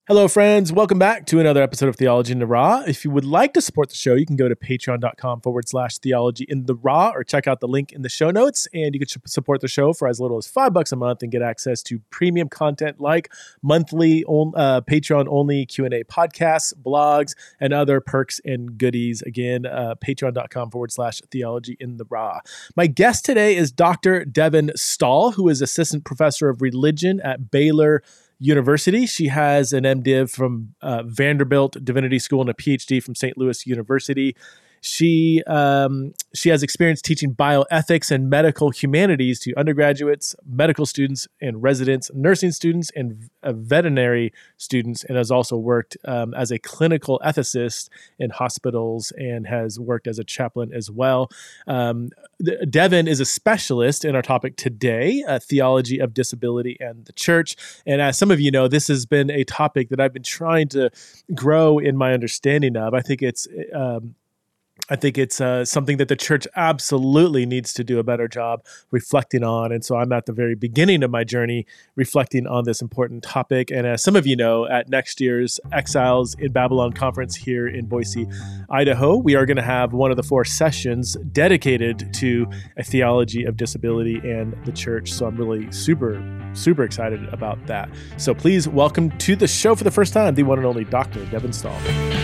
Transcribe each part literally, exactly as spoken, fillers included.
Hello, friends. Welcome back to another episode of Theology in the Raw. If you would like to support the show, you can go to patreon.com forward slash theology in the raw or check out the link in the show notes. And you can support the show for as little as five bucks a month and get access to premium content like monthly uh, Patreon-only Q and A podcasts, blogs, and other perks and goodies. Again, uh, patreon.com forward slash theology in the raw. My guest today is Doctor Devin Stahl, who is assistant professor of religion at Baylor University. She has an MDiv from uh, Vanderbilt Divinity School and a PhD from Saint Louis University. She um, she has experience teaching bioethics and medical humanities to undergraduates, medical students and residents, nursing students, and uh, veterinary students, and has also worked um, as a clinical ethicist in hospitals and has worked as a chaplain as well. Um, Devin is a specialist in our topic today, uh, theology of disability and the church. And as some of you know, this has been a topic that I've been trying to grow in my understanding of. I think it's um, I think it's uh, something that the church absolutely needs to do a better job reflecting on. And so I'm at the very beginning of my journey reflecting on this important topic. And as some of you know, at next year's Exiles in Babylon conference here in Boise, Idaho, we are going to have one of the four sessions dedicated to a theology of disability and the church. So I'm really super, super excited about that. So please welcome to the show for the first time, the one and only Doctor Devin Stahl.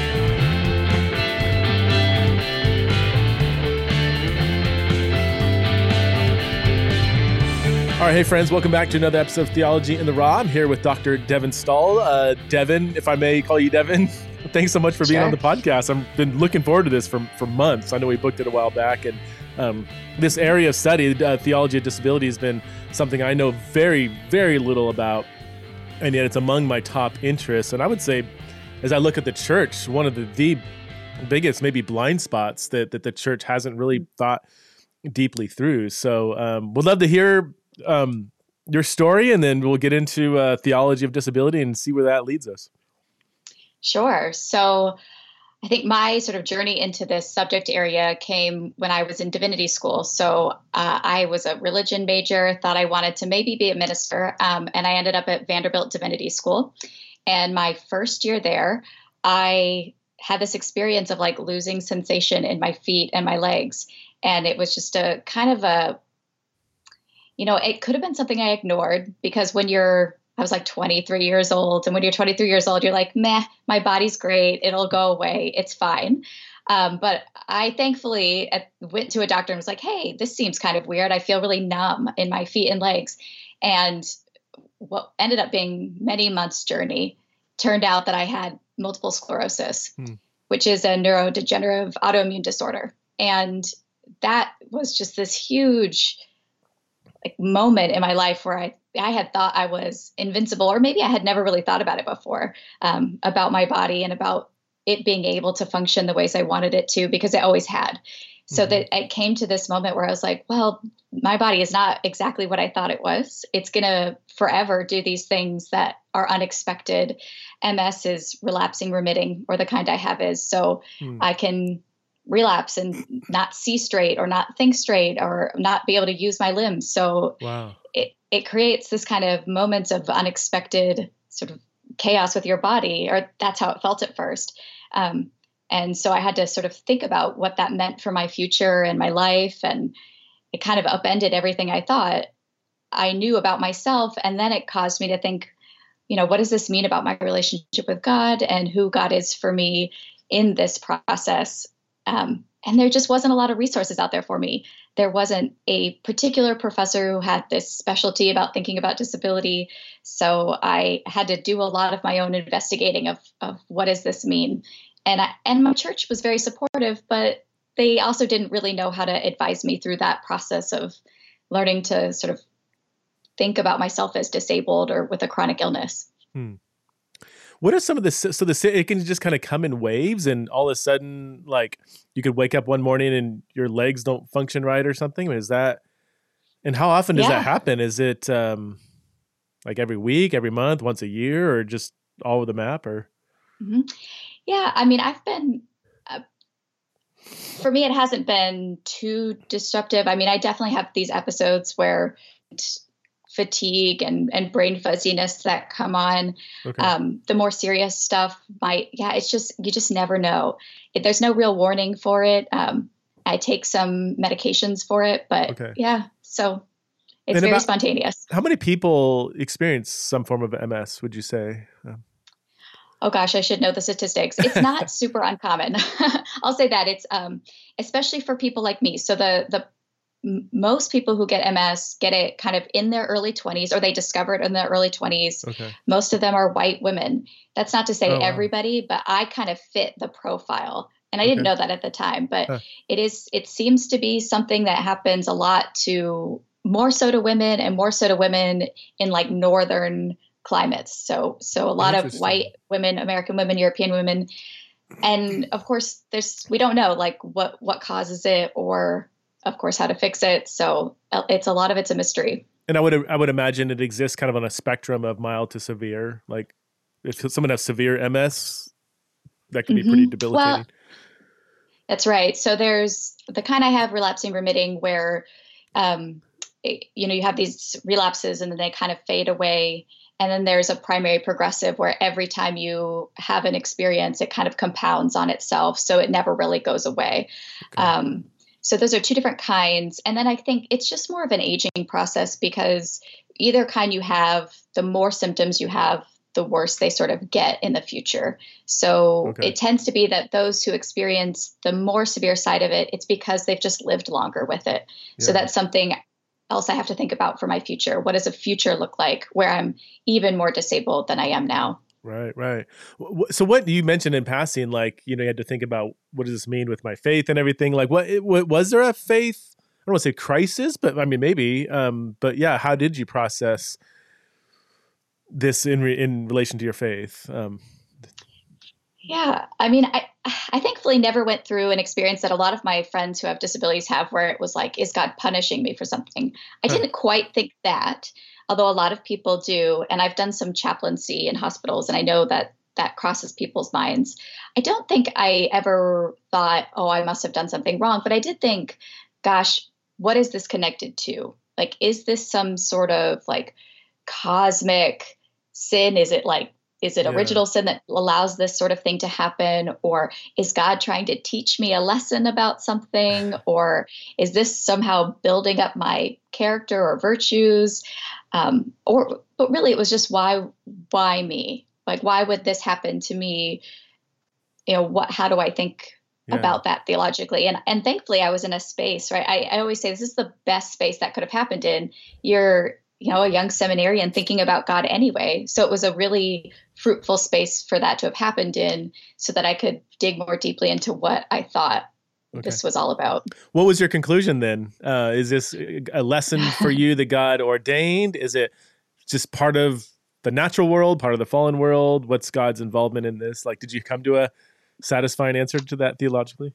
All right, hey friends, welcome back to another episode of Theology in the Raw. I'm here with Doctor Devin Stahl. Uh, Devin, if I may call you Devin, thanks so much for being Sure. on the podcast. I've been looking forward to this for, for months. I know we booked it a while back, and um, this area of study, uh, theology of disability, has been something I know very, very little about, and yet it's among my top interests. And I would say, as I look at the church, one of the, the biggest maybe blind spots that, that the church hasn't really thought deeply through. So um, would love to hear um, your story, and then we'll get into uh, theology of disability and see where that leads us. Sure. So I think my sort of journey into this subject area came when I was in divinity school. So uh, I was a religion major, thought I wanted to maybe be a minister, um, and I ended up at Vanderbilt Divinity School. And my first year there, I had this experience of like losing sensation in my feet and my legs. And it was just a kind of a You know, it could have been something I ignored because when you're, I was like twenty-three years old. And when you're twenty-three years old, you're like, meh, my body's great. It'll go away. It's fine. Um, but I thankfully at, went to a doctor and was like, hey, this seems kind of weird. I feel really numb in my feet and legs. And what ended up being many months' journey turned out that I had multiple sclerosis, hmm. which is a neurodegenerative autoimmune disorder. And that was just this huge like moment in my life where I, I had thought I was invincible, or maybe I had never really thought about it before, um, about my body and about it being able to function the ways I wanted it to, because it always had. So mm-hmm. that it came to this moment where I was like, well, my body is not exactly what I thought it was. It's going to forever do these things that are unexpected. M S is relapsing remitting, or the kind I have is. So mm. I can relapse and not see straight or not think straight or not be able to use my limbs. So wow. it, it creates this kind of moments of unexpected sort of chaos with your body, or that's how it felt at first. Um, and so I had to sort of think about what that meant for my future and my life. And it kind of upended everything I thought I knew about myself. And then it caused me to think, you know, what does this mean about my relationship with God and who God is for me in this process? Um, and there just wasn't a lot of resources out there for me. There wasn't a particular professor who had this specialty about thinking about disability. So I had to do a lot of my own investigating of, of what does this mean? And I, and my church was very supportive, but they also didn't really know how to advise me through that process of learning to sort of think about myself as disabled or with a chronic illness. Hmm. What are some of the, so the, it can just kind of come in waves, and all of a sudden, like you could wake up one morning and your legs don't function right or something. Is that, and how often does Yeah. that happen? Is it um, like every week, every month, once a year, or just all over the map? Or mm-hmm. Yeah, I mean, I've been, uh, for me, it hasn't been too disruptive. I mean, I definitely have these episodes where fatigue and, and brain fuzziness that come on. Okay. Um, the more serious stuff might, yeah, it's just, you just never know. It, there's no real warning for it. Um, I take some medications for it, but Okay. yeah, so it's And very about- spontaneous. How many people experience some form of M S, would you say? Um, Oh gosh, I should know the statistics. It's not super uncommon. I'll say that it's, um, especially for people like me. So the, the, m- most people who get M S get it kind of in their early twenties, or they discover it in their early twenties. Okay. Most of them are white women. That's not to say Oh, wow. everybody, but I kind of fit the profile. And I didn't Okay. know that at the time, but Huh. it is, it seems to be something that happens a lot to, more so to women, and more so to women in like northern climates. So, so a lot of Interesting. white women, American women, European women. And of course there's, we don't know like what, what causes it, or of course how to fix it. So uh, it's a lot of it's a mystery. And I would I would imagine it exists kind of on a spectrum of mild to severe. Like if someone has severe M S, that can be pretty Mhm. debilitating. Well, that's right. So there's the kind I have relapsing remitting where, um, it- you know, you have these relapses and then they kind of fade away. And then there's a primary progressive where every time you have an experience, it kind of compounds on itself. So it never really goes away. Okay. Um, so those are two different kinds. And then I think it's just more of an aging process, because either kind you have, the more symptoms you have, the worse they sort of get in the future. So Okay. it tends to be that those who experience the more severe side of it, it's because they've just lived longer with it. So Yeah. that's something else I have to think about for my future. What does a future look like where I'm even more disabled than I am now? Right, right. W- So what you mentioned in passing, like, you know, you had to think about what does this mean with my faith and everything. Like what, it, what was there a faith? I don't want to say crisis, but I mean, maybe, um, but yeah, how did you process this in, re- in relation to your faith? Um, Yeah, I mean, I I thankfully never went through an experience that a lot of my friends who have disabilities have, where it was like, is God punishing me for something? I Huh. didn't quite think that, although a lot of people do. And I've done some chaplaincy in hospitals, and I know that that crosses people's minds. I don't think I ever thought, oh, I must have done something wrong, but I did think, gosh, what is this connected to? Like, is this some sort of like cosmic sin? Is it like, is it Yeah. original sin that allows this sort of thing to happen? Or is God trying to teach me a lesson about something? Or is this somehow building up my character or virtues? Um, or, but really it was just why, why me? Like, why would this happen to me? You know, what, how do I think Yeah. about that theologically? And, and thankfully I was in a space, right? I, I always say this is the best space that could have happened in. You're, you know, a young seminarian thinking about God anyway. So it was a really fruitful space for that to have happened in, so that I could dig more deeply into what I thought Okay. this was all about. What was your conclusion then? Uh, is this a lesson for you that God ordained? Is it just part of the natural world, part of the fallen world? What's God's involvement in this? Like, did you come to a satisfying answer to that theologically?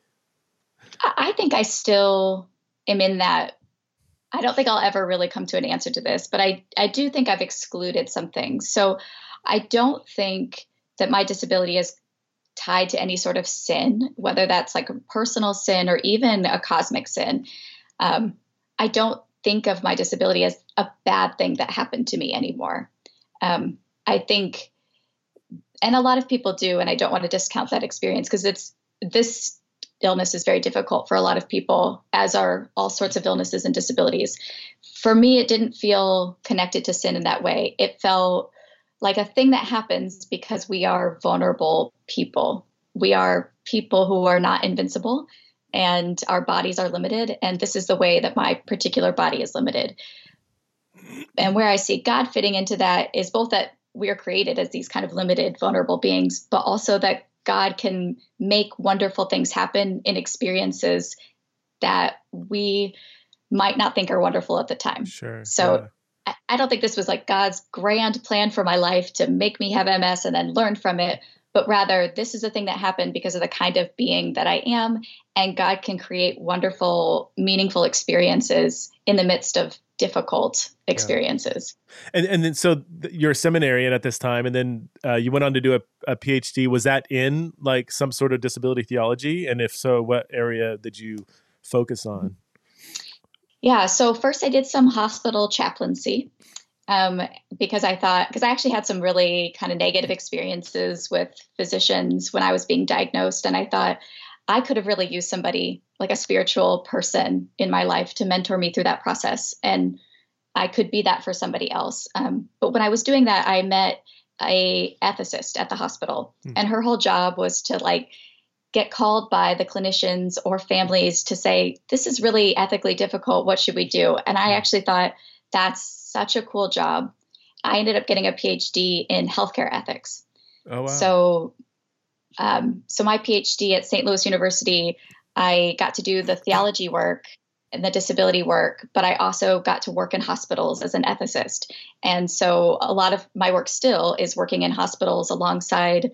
I I think I still am in that. I don't think I'll ever really come to an answer to this, but I, I do think I've excluded some things. So I don't think that my disability is tied to any sort of sin, whether that's like a personal sin or even a cosmic sin. Um, I don't think of my disability as a bad thing that happened to me anymore. Um, I think, and a lot of people do, and I don't want to discount that experience, because it's, this illness is very difficult for a lot of people, as are all sorts of illnesses and disabilities. For me, it didn't feel connected to sin in that way. It felt like a thing that happens because we are vulnerable people. We are people who are not invincible, and our bodies are limited. And this is the way that my particular body is limited. And where I see God fitting into that is both that we are created as these kind of limited, vulnerable beings, but also that God can make wonderful things happen in experiences that we might not think are wonderful at the time. Sure. So yeah. I, I don't think this was like God's grand plan for my life to make me have M S and then learn from it, but rather this is a thing that happened because of the kind of being that I am. And God can create wonderful, meaningful experiences in the midst of difficult experiences. And and then so th- you're a seminarian at this time, and then uh, you went on to do a, a PhD. Was that in like some sort of disability theology? And if so, what area did you focus on? Yeah. So first I did some hospital chaplaincy. um, because I thought, because I actually had some really kind of negative experiences with physicians when I was being diagnosed. And I thought I could have really used somebody like a spiritual person in my life to mentor me through that process. And I could be that for somebody else. Um, but when I was doing that, I met a ethicist at the hospital, mm. and her whole job was to like get called by the clinicians or families to say, this is really ethically difficult. What should we do? And I actually thought that's such a cool job. I ended up getting a PhD in healthcare ethics. Oh, wow. So, um, so my PhD at Saint Louis University, I got to do the theology work and the disability work, but I also got to work in hospitals as an ethicist. And so a lot of my work still is working in hospitals alongside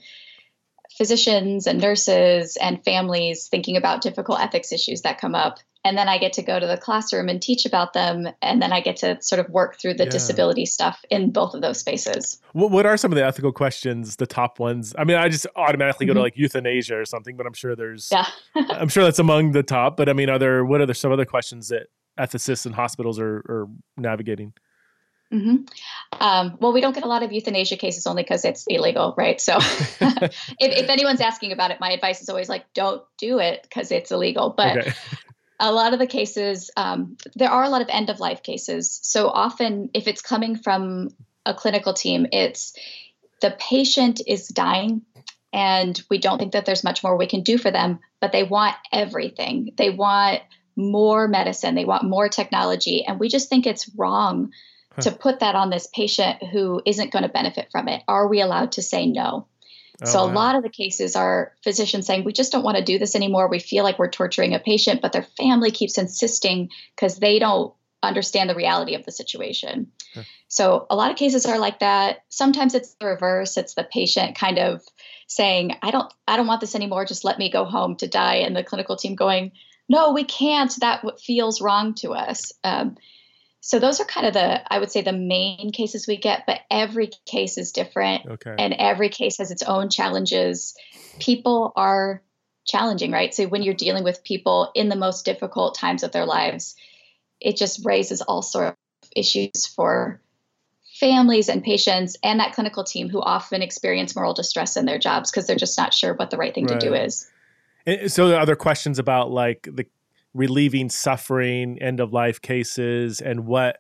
physicians and nurses and families thinking about difficult ethics issues that come up. And then I get to go to the classroom and teach about them. And then I get to sort of work through the yeah. disability stuff in both of those spaces. What, what are some of the ethical questions, the top ones? I mean, I just automatically go mm-hmm. to like euthanasia or something, but I'm sure there's, yeah. I'm sure that's among the top. But I mean, are there, what are there some other questions that ethicists and hospitals are, are navigating? Mm-hmm. Um, well, we don't get a lot of euthanasia cases only because it's illegal, right? So if, if anyone's asking about it, my advice is always like, don't do it because it's illegal. But okay. a lot of the cases, um, there are a lot of end-of-life cases. So often if it's coming from a clinical team, it's the patient is dying and we don't think that there's much more we can do for them, but they want everything. They want more medicine. They want more technology. And we just think it's wrong to put that on this patient who isn't going to benefit from it. Are we allowed to say no? Oh, so a wow. lot of the cases are physicians saying, we just don't want to do this anymore. We feel like we're torturing a patient, but their family keeps insisting because they don't understand the reality of the situation. Huh. So a lot of cases are like that. Sometimes it's the reverse. It's the patient kind of saying, I don't, I don't want this anymore. Just let me go home to die. And the clinical team going, no, we can't. That what feels wrong to us. Um, So those are kind of the, I would say, the main cases we get, but every case is different. Okay. And every case has its own challenges. People are challenging, right? So when you're dealing with people in the most difficult times of their lives, it just raises all sorts of issues for families and patients and that clinical team who often experience moral distress in their jobs because they're just not sure what the right thing right. to do is. And so there are other questions about like the relieving suffering, end-of-life cases, and what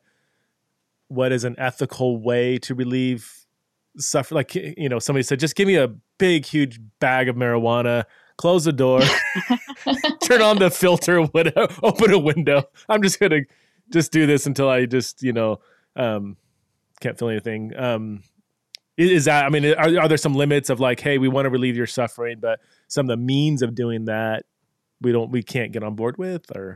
what is an ethical way to relieve suffer. Like, you know, somebody said, just give me a big, huge bag of marijuana, close the door, turn on the filter, whatever, open a window. I'm just going to just do this until I just, you know, um, can't feel anything. Um, is that, I mean, are, are there some limits of like, hey, we want to relieve your suffering, but some of the means of doing that we don't, we can't get on board with? Or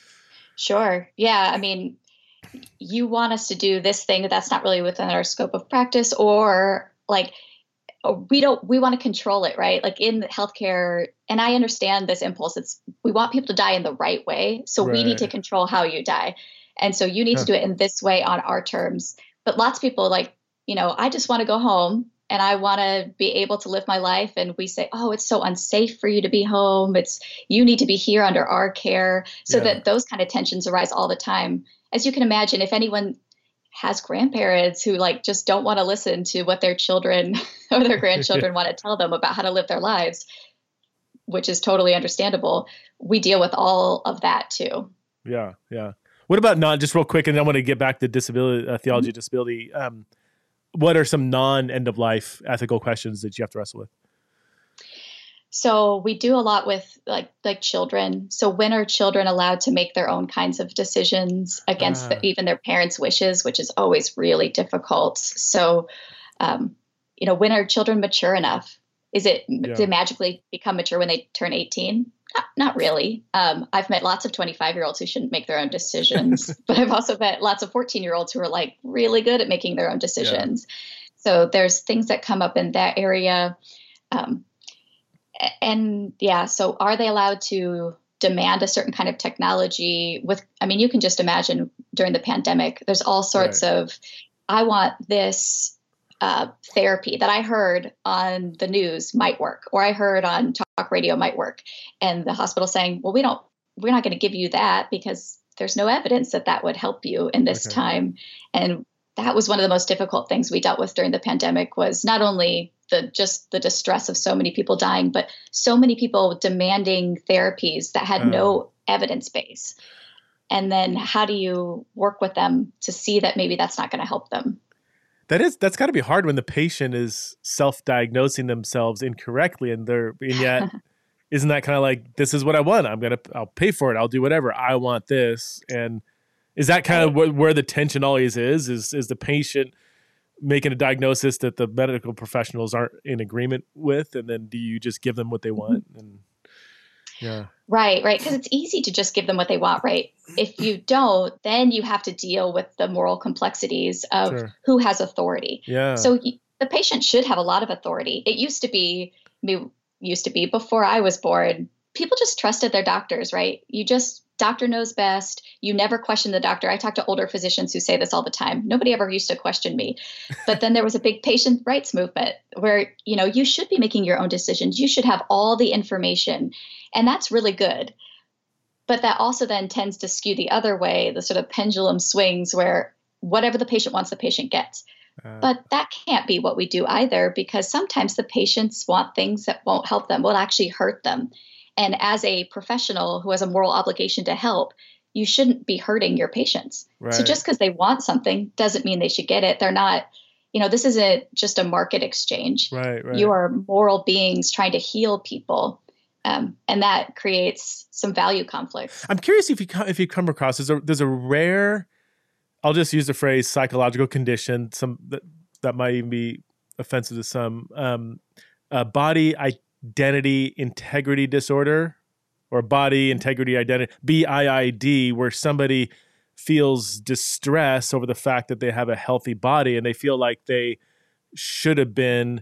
Sure. Yeah. I mean, you want us to do this thing that's not really within our scope of practice, or like, we don't, we want to control it, right? Like in healthcare, and I understand this impulse. It's, we want people to die in the right way. So right. we need to control how you die. And so you need huh. to do it in this way on our terms. But lots of people like, you know, I just want to go home and I want to be able to live my life. And we say, oh, it's so unsafe for you to be home. It's, you need to be here under our care. So yeah. that those kind of tensions arise all the time. As you can imagine, if anyone has grandparents who like just don't want to listen to what their children or their grandchildren want to tell them about how to live their lives, which is totally understandable, we deal with all of that too. Yeah. Yeah. What about non, just real quick, and I want to get back to disability, uh, theology mm-hmm. of disability. Um, what are some non-end-of-life ethical questions that you have to wrestle with? So we do a lot with like like children. So when are children allowed to make their own kinds of decisions against ah. the, even their parents' wishes, which is always really difficult. So, um, you know, when are children mature enough? Is it yeah. to magically become mature when they turn eighteen? Not, not really. Um, I've met lots of twenty-five-year-olds who shouldn't make their own decisions, but I've also met lots of fourteen-year-olds who are like really good at making their own decisions. Yeah. So there's things that come up in that area. Um, and yeah, so are they allowed to demand a certain kind of technology with, I mean, you can just imagine during the pandemic, there's all sorts right. of, I want this Uh, therapy that I heard on the news might work, or I heard on talk radio might work. And the hospital saying, well, we don't, we're not going to give you that because there's no evidence that that would help you in this okay. time. And that was one of the most difficult things we dealt with during the pandemic, was not only the just the distress of so many people dying, but so many people demanding therapies that had uh. no evidence base. And then how do you work with them to see that maybe that's not going to help them? That is, that's got to be hard when the patient is self-diagnosing themselves incorrectly, and they're, and yet, isn't that kind of like, this is what I want? I'm gonna, I'll pay for it. I'll do whatever. I want this. And is that kind of wh- where the tension always is? Is is the patient making a diagnosis that the medical professionals aren't in agreement with, and then do you just give them what they want? And yeah. Right, right. Because it's easy to just give them what they want, right? If you don't, then you have to deal with the moral complexities of sure. who has authority. Yeah. So y- the patient should have a lot of authority. It used to be, me used to be before I was born, people just trusted their doctors, right? You just, doctor knows best. You never question the doctor. I talk to older physicians who say this all the time. Nobody ever used to question me. But then there was a big patient rights movement where, you know, you should be making your own decisions. You should have all the information. And that's really good. But that also then tends to skew the other way, the sort of pendulum swings where whatever the patient wants, the patient gets. Uh, but that can't be what we do either, because sometimes the patients want things that won't help them, will actually hurt them. And as a professional who has a moral obligation to help, you shouldn't be hurting your patients. Right. So just because they want something doesn't mean they should get it. They're not, you know, this isn't just a market exchange. Right, right. You are moral beings trying to heal people. Um, and that creates some value conflicts. I'm curious if you come, if you come across there's a there's a rare, I'll just use the phrase psychological condition, some that, that might even be offensive to some, um, uh, body identity integrity disorder, or body integrity identity B I I D, where somebody feels distress over the fact that they have a healthy body and they feel like they should have been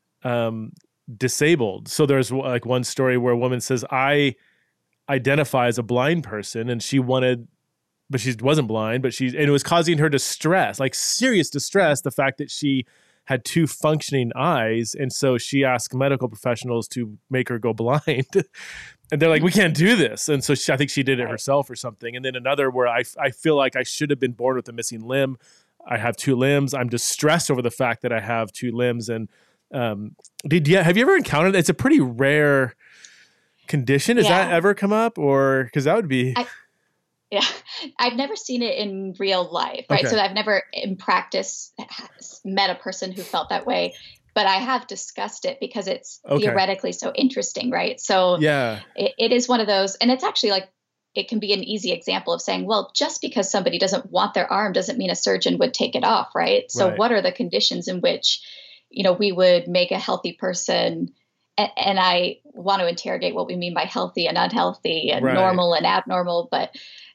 um, disabled. So there's like one story where a woman says, I identify as a blind person, and she wanted, but she wasn't blind, but she, and it was causing her distress, like serious distress, the fact that she had two functioning eyes. And so she asked medical professionals to make her go blind. And they're like, we can't do this. And so she, I think she did it herself or something. And then another where I, I feel like I should have been born with a missing limb. I have two limbs. I'm distressed over the fact that I have two limbs. And um, did you, have you ever encountered, it's a pretty rare condition. Has yeah. that ever come up? Or, because that would be... I, yeah, I've never seen it in real life, right? Okay. So I've never in practice met a person who felt that way, but I have discussed it because it's okay. theoretically so interesting, right? So yeah, it, it is one of those, and it's actually like, it can be an easy example of saying, well, just because somebody doesn't want their arm doesn't mean a surgeon would take it off, right? So right. what are the conditions in which, you know, we would make a healthy person? And, and I want to interrogate what we mean by healthy and unhealthy and right. normal and abnormal, but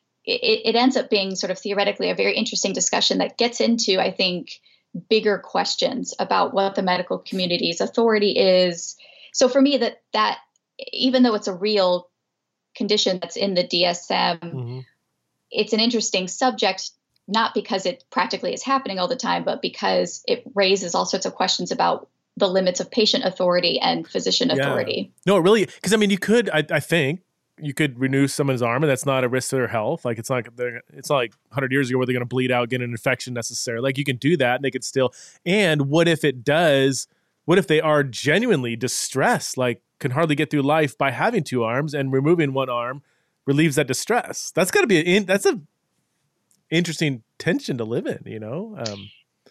It, it ends up being sort of theoretically a very interesting discussion that gets into, I think, bigger questions about what the medical community's authority is. So for me, that that even though it's a real condition that's in the D S M, mm-hmm. it's an interesting subject, not because it practically is happening all the time, but because it raises all sorts of questions about the limits of patient authority and physician yeah. authority. No, it really, because I mean, you could, I, I think, you could renew someone's arm, and that's not a risk to their health. Like it's not, it's not like one hundred years ago where they're going to bleed out, get an infection necessarily. Like you can do that, and they could still. And what if it does? What if they are genuinely distressed, like can hardly get through life by having two arms, and removing one arm relieves that distress? That's got to be in, that's a interesting tension to live in, you know. Um,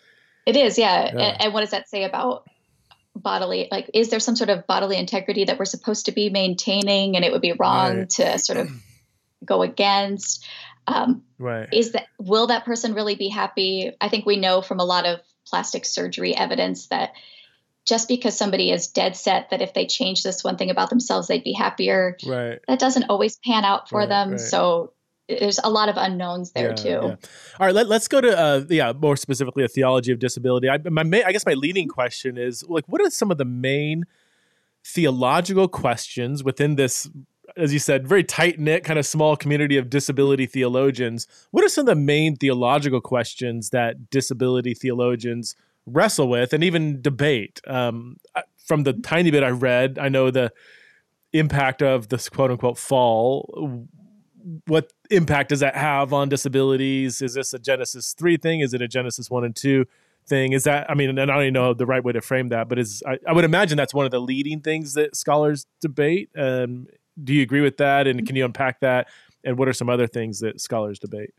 it is, yeah. yeah. And, and what does that say about bodily, like, is there some sort of bodily integrity that we're supposed to be maintaining, and it would be wrong right. to sort of go against? Um, right. Is that, will that person really be happy? I think we know from a lot of plastic surgery evidence that just because somebody is dead set that if they change this one thing about themselves, they'd be happier. Right. That doesn't always pan out for right, them. Right. So there's a lot of unknowns there yeah, too. Yeah. All right, let, let's go to uh, yeah, more specifically a theology of disability. I, my, I guess my leading question is, like, what are some of the main theological questions within this, as you said, very tight knit kind of small community of disability theologians? What are some of the main theological questions that disability theologians wrestle with and even debate? Um, from the tiny bit I read, I know the impact of this quote unquote fall what impact does that have on disabilities? Is this a Genesis three thing? Is it a Genesis one and two thing? Is that, I mean, and I don't even know the right way to frame that, but is, I, I would imagine that's one of the leading things that scholars debate. Um, do you agree with that? And can you unpack that? And what are some other things that scholars debate?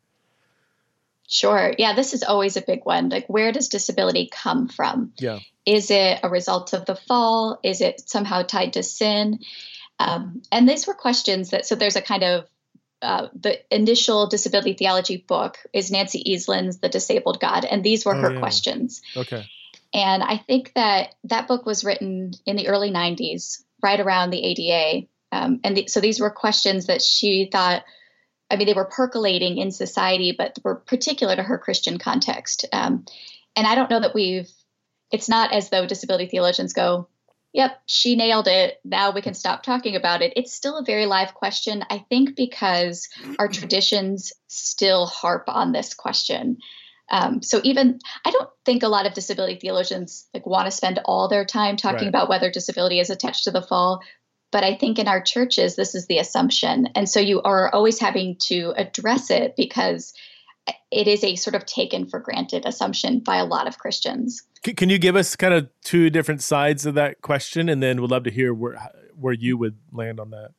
Sure. Yeah, this is always a big one. Like, where does disability come from? Yeah. Is it a result of the fall? Is it somehow tied to sin? Um, and these were questions that, so there's a kind of, uh, the initial disability theology book is Nancy Easland's The Disabled God. And these were Oh, her yeah. questions. Okay. And I think that that book was written in the early nineties, right around the A D A. Um, and the, so these were questions that she thought, I mean, they were percolating in society, but were particular to her Christian context. Um, and I don't know that we've, it's not as though disability theologians go, yep, she nailed it. Now we can stop talking about it. It's still a very live question, I think, because our traditions still harp on this question. Um, so even, I don't think a lot of disability theologians like want to spend all their time talking Right. about whether disability is attached to the fall. But I think in our churches, this is the assumption. And so you are always having to address it because it is a sort of taken for granted assumption by a lot of Christians. C- Can you give us kind of two different sides of that question? And then we'd love to hear where, where you would land on that.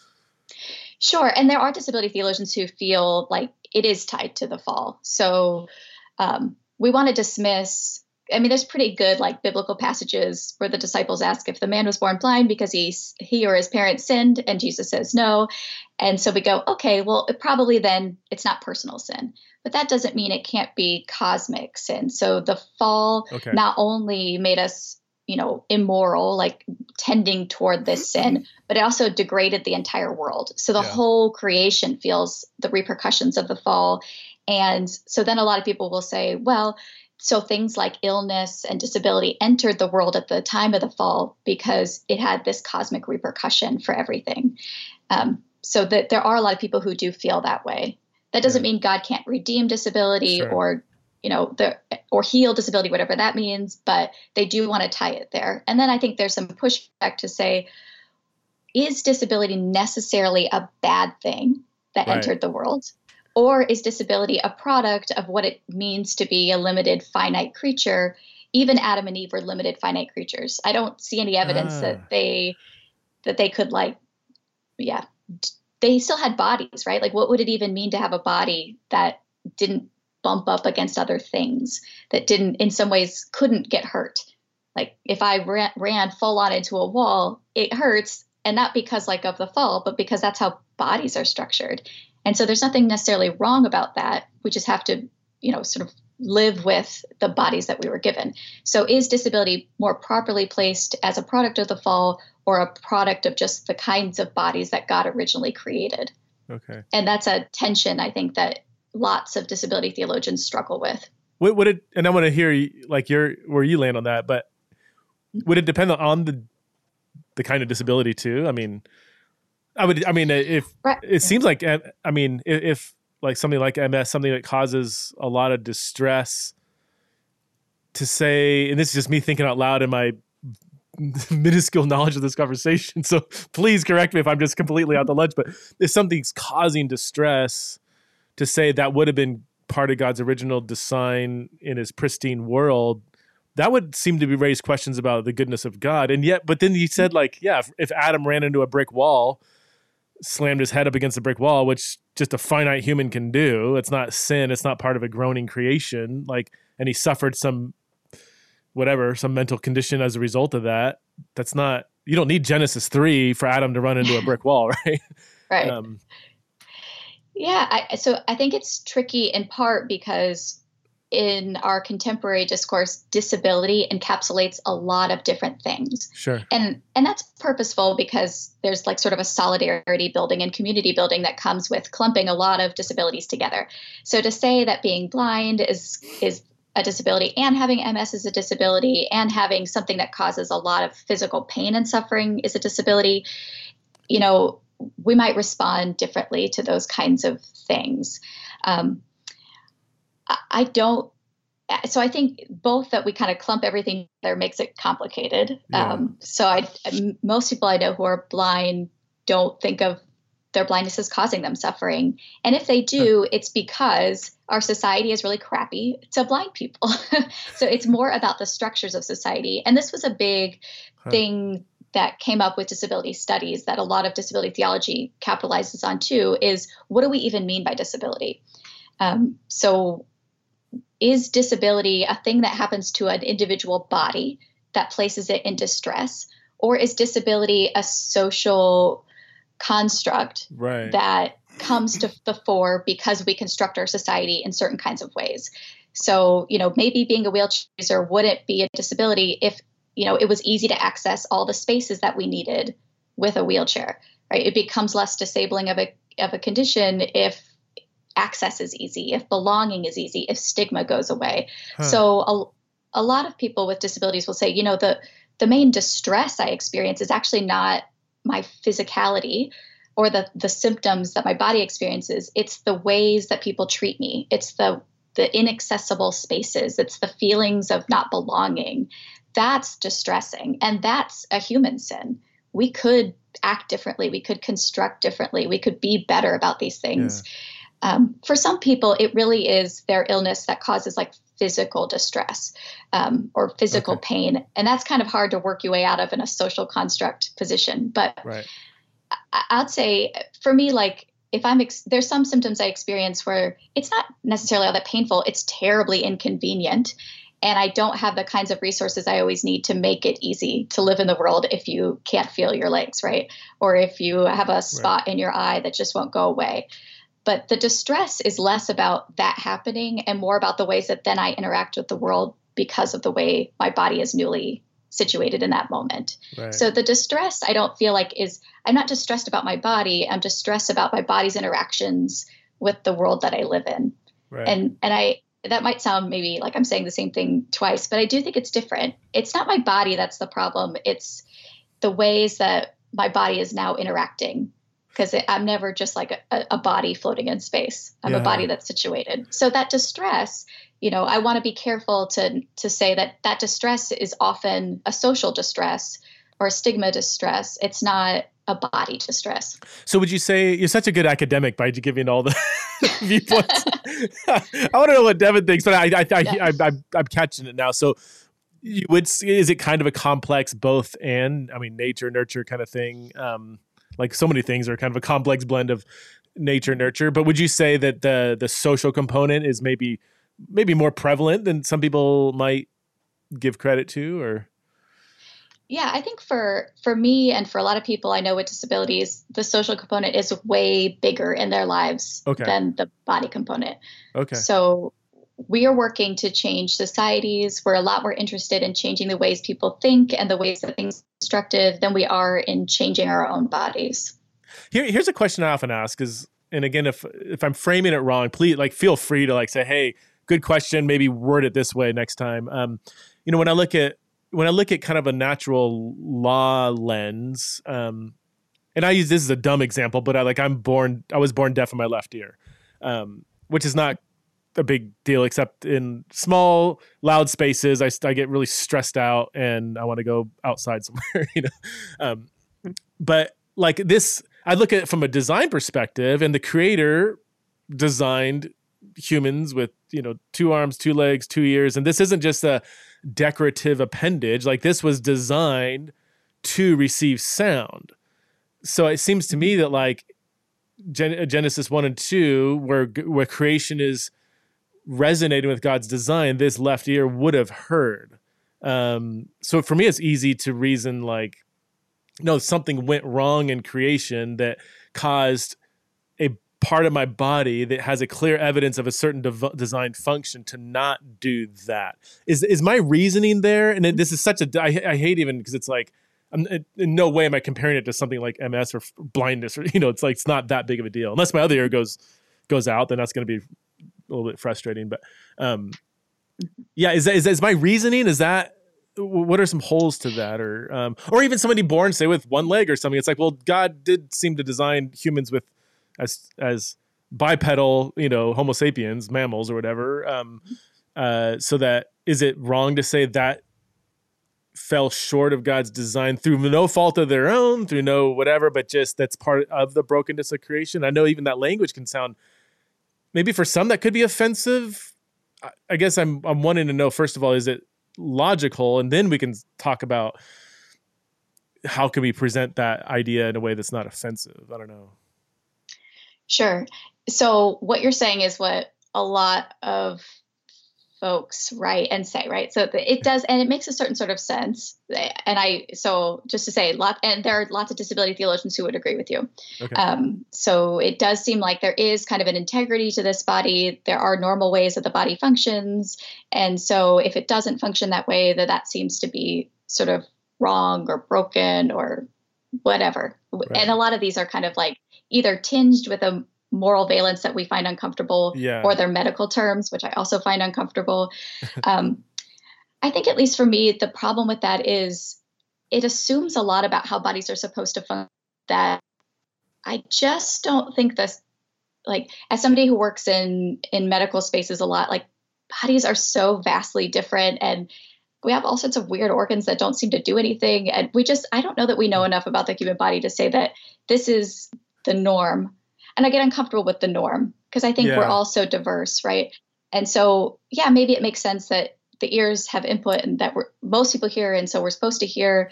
Sure. And there are disability theologians who feel like it is tied to the fall. So um, we want to dismiss, I mean, there's pretty good like biblical passages where the disciples ask if the man was born blind because he, he or his parents sinned, and Jesus says no. And so we go, okay, well, it probably then it's not personal sin, but that doesn't mean it can't be cosmic sin. So the fall Okay. not only made us, you know, immoral, like tending toward this sin, but it also degraded the entire world. So the Yeah. whole creation feels the repercussions of the fall. And so then a lot of people will say, well, so things like illness and disability entered the world at the time of the fall because it had this cosmic repercussion for everything. Um, so that there are a lot of people who do feel that way. That doesn't Yeah. mean God can't redeem disability Sure. or, you know, the or heal disability, whatever that means, but they do want to tie it there. And then I think there's some pushback to say, is disability necessarily a bad thing that Right. entered the world? Or is disability a product of what it means to be a limited, finite creature? Even Adam and Eve were limited, finite creatures. I don't see any evidence Ah. that they that they could like, yeah, they still had bodies, right? Like, what would it even mean to have a body that didn't bump up against other things, that didn't, in some ways, couldn't get hurt? Like, if I ran, ran full on into a wall, it hurts, and not because like of the fall, but because that's how bodies are structured. And so there's nothing necessarily wrong about that. We just have to, you know, sort of live with the bodies that we were given. So is disability more properly placed as a product of the fall or a product of just the kinds of bodies that God originally created? Okay. And that's a tension, I think, that lots of disability theologians struggle with. Would, would it, and I want to hear you- like your, where you land on that, but would it depend on the, the kind of disability too? I mean, I would, I mean, if Right. it seems like, I mean, if, if like something like M S, something that causes a lot of distress, to say, and this is just me thinking out loud in my minuscule knowledge of this conversation, so please correct me if I'm just completely out to lunch, but if something's causing distress, to say that would have been part of God's original design in his pristine world, that would seem to be raise questions about the goodness of God. And yet, but then he said, like, yeah, if, if Adam ran into a brick wall, slammed his head up against a brick wall, which just a finite human can do, it's not sin, it's not part of a groaning creation, like, and he suffered some whatever, some mental condition as a result of that, that's not, you don't need Genesis three for Adam to run into a brick wall, right? Right. Um, Yeah. I, so I think it's tricky in part because in our contemporary discourse, disability encapsulates a lot of different things. sure. And and that's purposeful because there's like sort of a solidarity building and community building that comes with clumping a lot of disabilities together. So to say that being blind is is a disability and having M S is a disability and having something that causes a lot of physical pain and suffering is a disability, you know, we might respond differently to those kinds of things. Um, I, I don't, so I think both that we kind of clump everything together makes it complicated. Yeah. Um, so I, most people I know who are blind don't think of their blindness is causing them suffering. And if they do, it's because our society is really crappy to blind people. So it's more about the structures of society. And this was a big huh. thing that came up with disability studies that a lot of disability theology capitalizes on too, is what do we even mean by disability? Um, so is disability a thing that happens to an individual body that places it in distress? Or is disability a social construct right. that comes to the fore because we construct our society in certain kinds of ways? So, you know, maybe being a wheelchair user wouldn't be a disability if, you know, it was easy to access all the spaces that we needed with a wheelchair, right? It becomes less disabling of a, of a condition if access is easy, if belonging is easy, if stigma goes away. Huh. So a, a lot of people with disabilities will say, you know, the the main distress I experience is actually not my physicality or the the symptoms that my body experiences. It's the ways that people treat me. It's the the inaccessible spaces. It's the feelings of not belonging. That's distressing. And that's a human sin. We could act differently. We could construct differently. We could be better about these things. Yeah. Um, for some people, it really is their illness that causes like physical distress um, or physical okay. pain. And that's kind of hard to work your way out of in a social construct position. But right. I- I'd say for me, like if I'm, ex- there's some symptoms I experience where it's not necessarily all that painful. It's terribly inconvenient. And I don't have the kinds of resources I always need to make it easy to live in the world if you can't feel your legs, right? Or if you have a spot right. in your eye that just won't go away. But the distress is less about that happening and more about the ways that then I interact with the world because of the way my body is newly situated in that moment. Right. So the distress, I don't feel like is, I'm not distressed about my body. I'm distressed about my body's interactions with the world that I live in. Right. And, and I, that might sound maybe like I'm saying the same thing twice, but I do think it's different. It's not my body that's the problem. It's the ways that my body is now interacting. Because I'm never just like a, a body floating in space. I'm yeah. a body that's situated. So that distress, you know, I want to be careful to to say that that distress is often a social distress or a stigma distress. It's not a body distress. So would you say you're such a good academic by giving all the viewpoints? I want to know what Devin thinks, but I, I, I, yeah. I, I, I'm catching it now. So you would is it kind of a complex both and, I mean, nature, nurture kind of thing? Um, Like so many things are kind of a complex blend of nature, nurture. But would you say that the the social component is maybe maybe more prevalent than some people might give credit to? Or yeah, I think for for me and for a lot of people I know with disabilities, the social component is way bigger in their lives okay. than the body component. Okay. So we are working to change societies. We're a lot more interested in changing the ways people think and the ways that things are constructed than we are in changing our own bodies. Here, here's a question I often ask is, and again, if if I'm framing it wrong, please like feel free to like say, hey, good question, maybe word it this way next time. Um, you know, when I look at when I look at kind of a natural law lens, um, and I use this as a dumb example, but I like I'm born, I was born deaf in my left ear, um, which is not a big deal, except in small, loud spaces, I, I get really stressed out and I want to go outside somewhere, you know? Um, but like this, I look at it from a design perspective, and the creator designed humans with, you know, two arms, two legs, two ears. And this isn't just a decorative appendage. Like this was designed to receive sound. So it seems to me that like Gen- Genesis one and two, where, where creation is resonating with God's design, this left ear would have heard. Um, so for me, it's easy to reason like, no, something went wrong in creation that caused a part of my body that has a clear evidence of a certain dev- design function to not do that. Is is my reasoning there? And it, this is such a, I, I hate even because it's like, I'm, in no way am I comparing it to something like M S or blindness, or, you know, it's like, it's not that big of a deal. Unless my other ear goes, goes out, then that's going to be a little bit frustrating, but um, yeah, is that, is that, is my reasoning? Is that, what are some holes to that? Or, um, or even somebody born say with one leg or something. It's like, well, God did seem to design humans with as, as bipedal, you know, Homo sapiens, mammals or whatever. Um, uh, so that, is it wrong to say that fell short of God's design through no fault of their own, through no whatever, but just that's part of the brokenness of creation. I know even that language can sound, maybe for some that could be offensive. I, I guess I'm I'm wanting to know, first of all, is it logical? And then we can talk about how can we present that idea in a way that's not offensive. I don't know. Sure. So what you're saying is what a lot of folks write and say, right? So it does, and it makes a certain sort of sense. And I, so just to say, lot, and there are lots of disability theologians who would agree with you. Okay. Um, so it does seem like there is kind of an integrity to this body. There are normal ways that the body functions. And so if it doesn't function that way, that that seems to be sort of wrong or broken or whatever. Right. And a lot of these are kind of like either tinged with a moral valence that we find uncomfortable, yeah. or their medical terms, which I also find uncomfortable. um, I think, at least for me, the problem with that is it assumes a lot about how bodies are supposed to function that I just don't think this, like, as somebody who works in, in medical spaces a lot, like, bodies are so vastly different, and we have all sorts of weird organs that don't seem to do anything. And we just, I don't know that we know enough about the human body to say that this is the norm. And I get uncomfortable with the norm because I think yeah. we're all so diverse, right? And so, yeah, maybe it makes sense that the ears have input and that we're, most people hear, and so we're supposed to hear.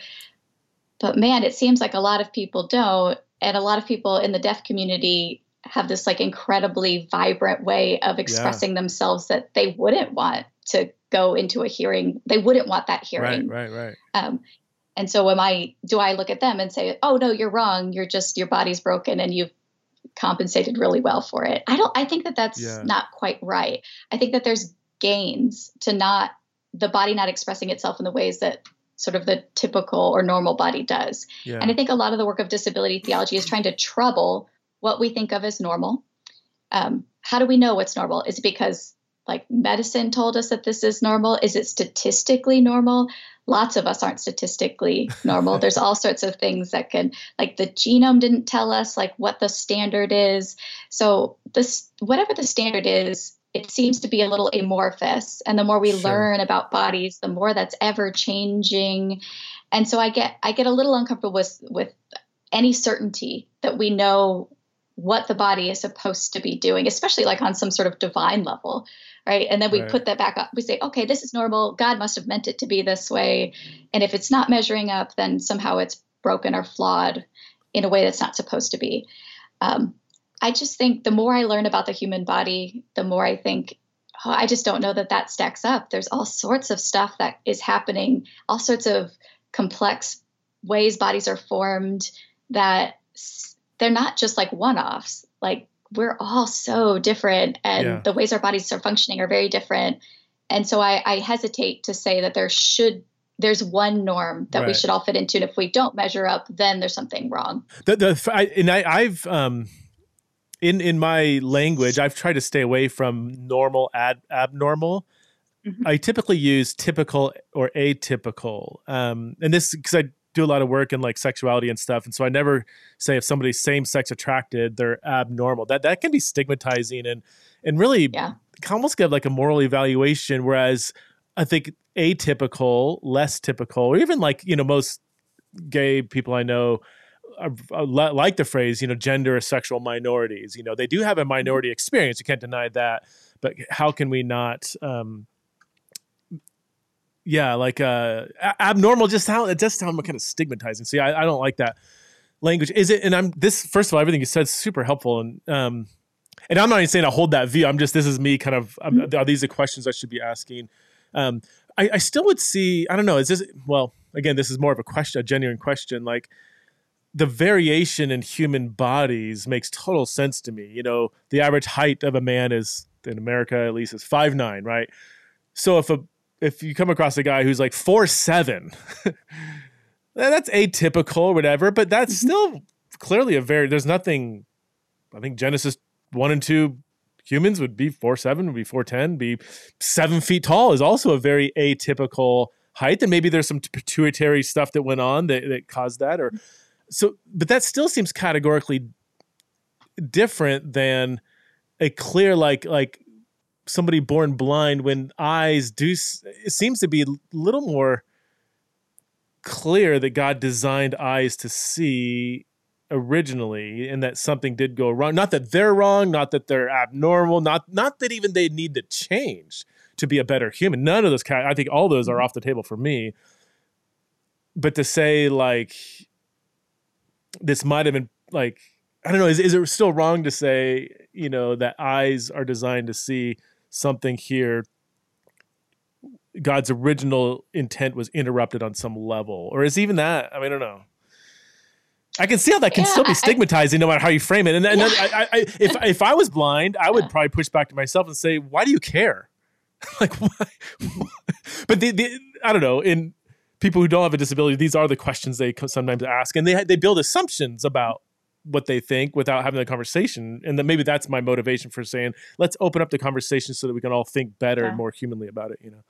But man, it seems like a lot of people don't. And a lot of people in the deaf community have this like incredibly vibrant way of expressing yeah. themselves that they wouldn't want to go into a hearing. They wouldn't want that hearing. Right, right, right. Um, and so am I, do I look at them and say, oh, no, you're wrong. You're just, your body's broken and you've compensated really well for it. I don't, I think that that's yeah. not quite right. I think that there's gains to not, the body not expressing itself in the ways that sort of the typical or normal body does. Yeah. And I think a lot of the work of disability theology is trying to trouble what we think of as normal. Um, how do we know what's normal? Is it because like medicine told us that this is normal? Is it statistically normal? Lots of us aren't statistically normal. There's all sorts of things that can, like the genome didn't tell us like what the standard is. So this, whatever the standard is, it seems to be a little amorphous. And the more we sure. learn about bodies, the more that's ever changing. And so I get, I get a little uncomfortable with, with any certainty that we know what the body is supposed to be doing, especially like on some sort of divine level. Right. And then we right. put that back up. We say, okay, this is normal. God must have meant it to be this way. And if it's not measuring up, then somehow it's broken or flawed in a way that's not supposed to be. Um, I just think the more I learn about the human body, the more I think, oh, I just don't know that that stacks up. There's all sorts of stuff that is happening, all sorts of complex ways bodies are formed that they're not just like one-offs. Like, we're all so different, and yeah. the ways our bodies are functioning are very different. And so I, I hesitate to say that there should, there's one norm that right. we should all fit into. And if we don't measure up, then there's something wrong. The, the, I, and I, I've, um, in, in my language, I've tried to stay away from normal, ad, abnormal. Mm-hmm. I typically use typical or atypical. Um, and this, cause I do a lot of work in like sexuality and stuff. And so I never say if somebody's same sex attracted, they're abnormal. That that can be stigmatizing and and really yeah. can almost get like a moral evaluation. Whereas I think atypical, less typical, or even like, you know, most gay people I know are, are, like the phrase, you know, gender or sexual minorities. You know, they do have a minority experience. You can't deny that. But how can we not um, Yeah, like uh, abnormal. Just how it just sounds kind of stigmatizing. See, I, I don't like that language. Is it? And I'm this. First of all, everything you said is super helpful, and um, and I'm not even saying I hold that view. I'm just this is me. Kind of. Um, are these the questions I should be asking? Um, I, I still would see. I don't know. Is this? Well, again, this is more of a question, a genuine question. Like the variation in human bodies makes total sense to me. You know, the average height of a man is in America at least is five nine, right? So if a If you come across a guy who's like four seven, that's atypical or whatever, but that's still clearly a very, there's nothing, I think Genesis one and two humans would be four seven, would be four ten, be seven feet tall is also a very atypical height. And maybe there's some pituitary stuff that went on that, that caused that. Or so, but that still seems categorically different than a clear, like, like, somebody born blind when eyes do, it seems to be a little more clear that God designed eyes to see originally, and that something did go wrong. Not that they're wrong, not that they're abnormal, not not that even they need to change to be a better human. None of those, I think all those are off the table for me. But to say like this might have been like, I don't know, is, is it still wrong to say, you know, that eyes are designed to see something here? God's original intent was interrupted on some level, or is even that? I mean, I don't know. I can see how that can yeah, still be I, stigmatizing, no matter how you frame it. And, and yeah. I, I, if if I was blind, I would probably push back to myself and say, "Why do you care?" Like, why? But the, the I don't know. In people who don't have a disability, these are the questions they sometimes ask, and they they build assumptions about what they think without having the conversation. And then maybe that's my motivation for saying, let's open up the conversation so that we can all think better yeah. and more humanly about it. You know.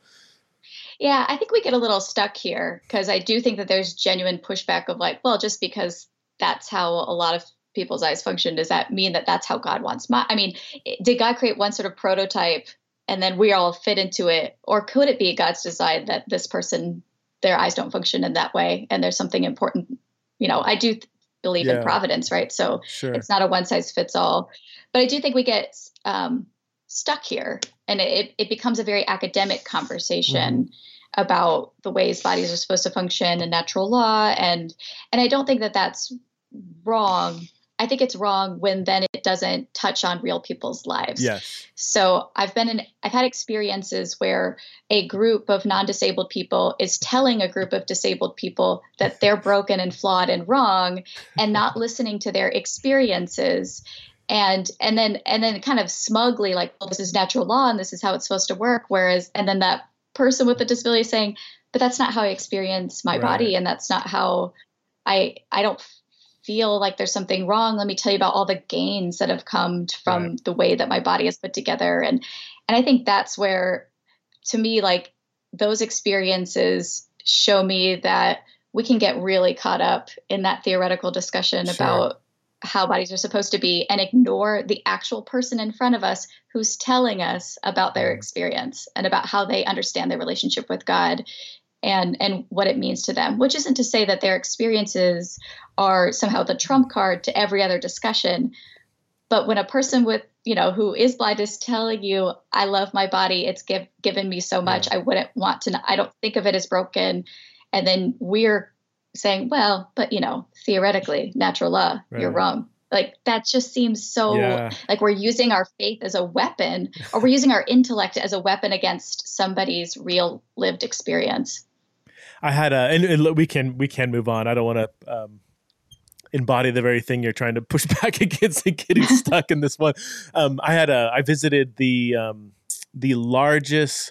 Yeah, I think we get a little stuck here because I do think that there's genuine pushback of like, well, just because that's how a lot of people's eyes function, does that mean that that's how God wants my, I mean, did God create one sort of prototype and then we all fit into it? Or could it be God's design that this person, their eyes don't function in that way and there's something important? You know, I do th- believe yeah. in providence, right? So sure. It's not a one size fits all. But I do think we get um, stuck here and it, it becomes a very academic conversation mm-hmm. about the ways bodies are supposed to function and natural law. And, and I don't think that that's wrong. I think it's wrong when then it doesn't touch on real people's lives. Yes. So I've been in, I've had experiences where a group of non-disabled people is telling a group of disabled people that they're broken and flawed and wrong and not listening to their experiences. And, and then, and then kind of smugly like, well, this is natural law and this is how it's supposed to work. Whereas, and then that person with the disability is saying, but that's not how I experience my right. body. And that's not how I, I don't feel like there's something wrong. Let me tell you about all the gains that have come from right. the way that my body is put together. And, and I think that's where, to me, like those experiences show me that we can get really caught up in that theoretical discussion sure. about how bodies are supposed to be and ignore the actual person in front of us who's telling us about their experience and about how they understand their relationship with God and, and what it means to them, which isn't to say that their experiences are somehow the trump card to every other discussion. But when a person with, you know, who is blind is telling you, I love my body, it's give, given me so much, yeah. I wouldn't want to, I don't think of it as broken. And then we're saying, well, but, you know, theoretically, natural law, right. you're wrong. Like that just seems so yeah. like we're using our faith as a weapon or we're using our intellect as a weapon against somebody's real lived experience. I had a, and, and we can, we can move on. I don't want to um, embody the very thing you're trying to push back against and getting stuck in this one. Um, I had a, I visited the, um, the largest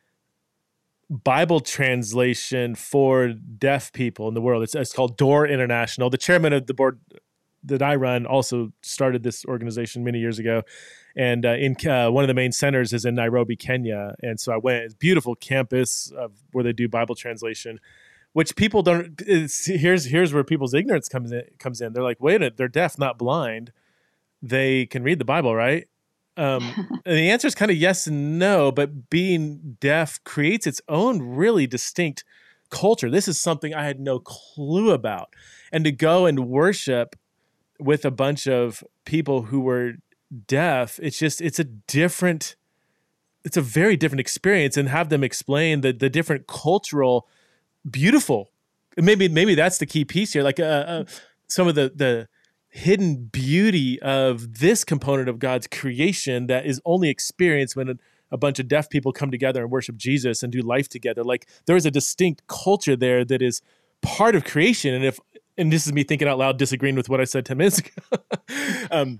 Bible translation for deaf people in the world. It's, it's called Door International. The chairman of the board that I run also started this organization many years ago. And uh, in uh, one of the main centers is in Nairobi, Kenya. And so I went, it's a beautiful campus of where they do Bible translation, which people don't, it's, here's here's where people's ignorance comes in, comes in. They're like, wait a minute, they're deaf, not blind. They can read the Bible, right? Um, and the answer is kind of yes and no, but being deaf creates its own really distinct culture. This is something I had no clue about. And to go and worship with a bunch of people who were deaf, it's just, it's a different, it's a very different experience, and have them explain the the different cultural, beautiful, maybe, maybe that's the key piece here. Like uh, uh, some of the, the hidden beauty of this component of God's creation that is only experienced when a, a bunch of deaf people come together and worship Jesus and do life together. Like there is a distinct culture there that is part of creation. And if, and this is me thinking out loud, disagreeing with what I said ten minutes ago. um,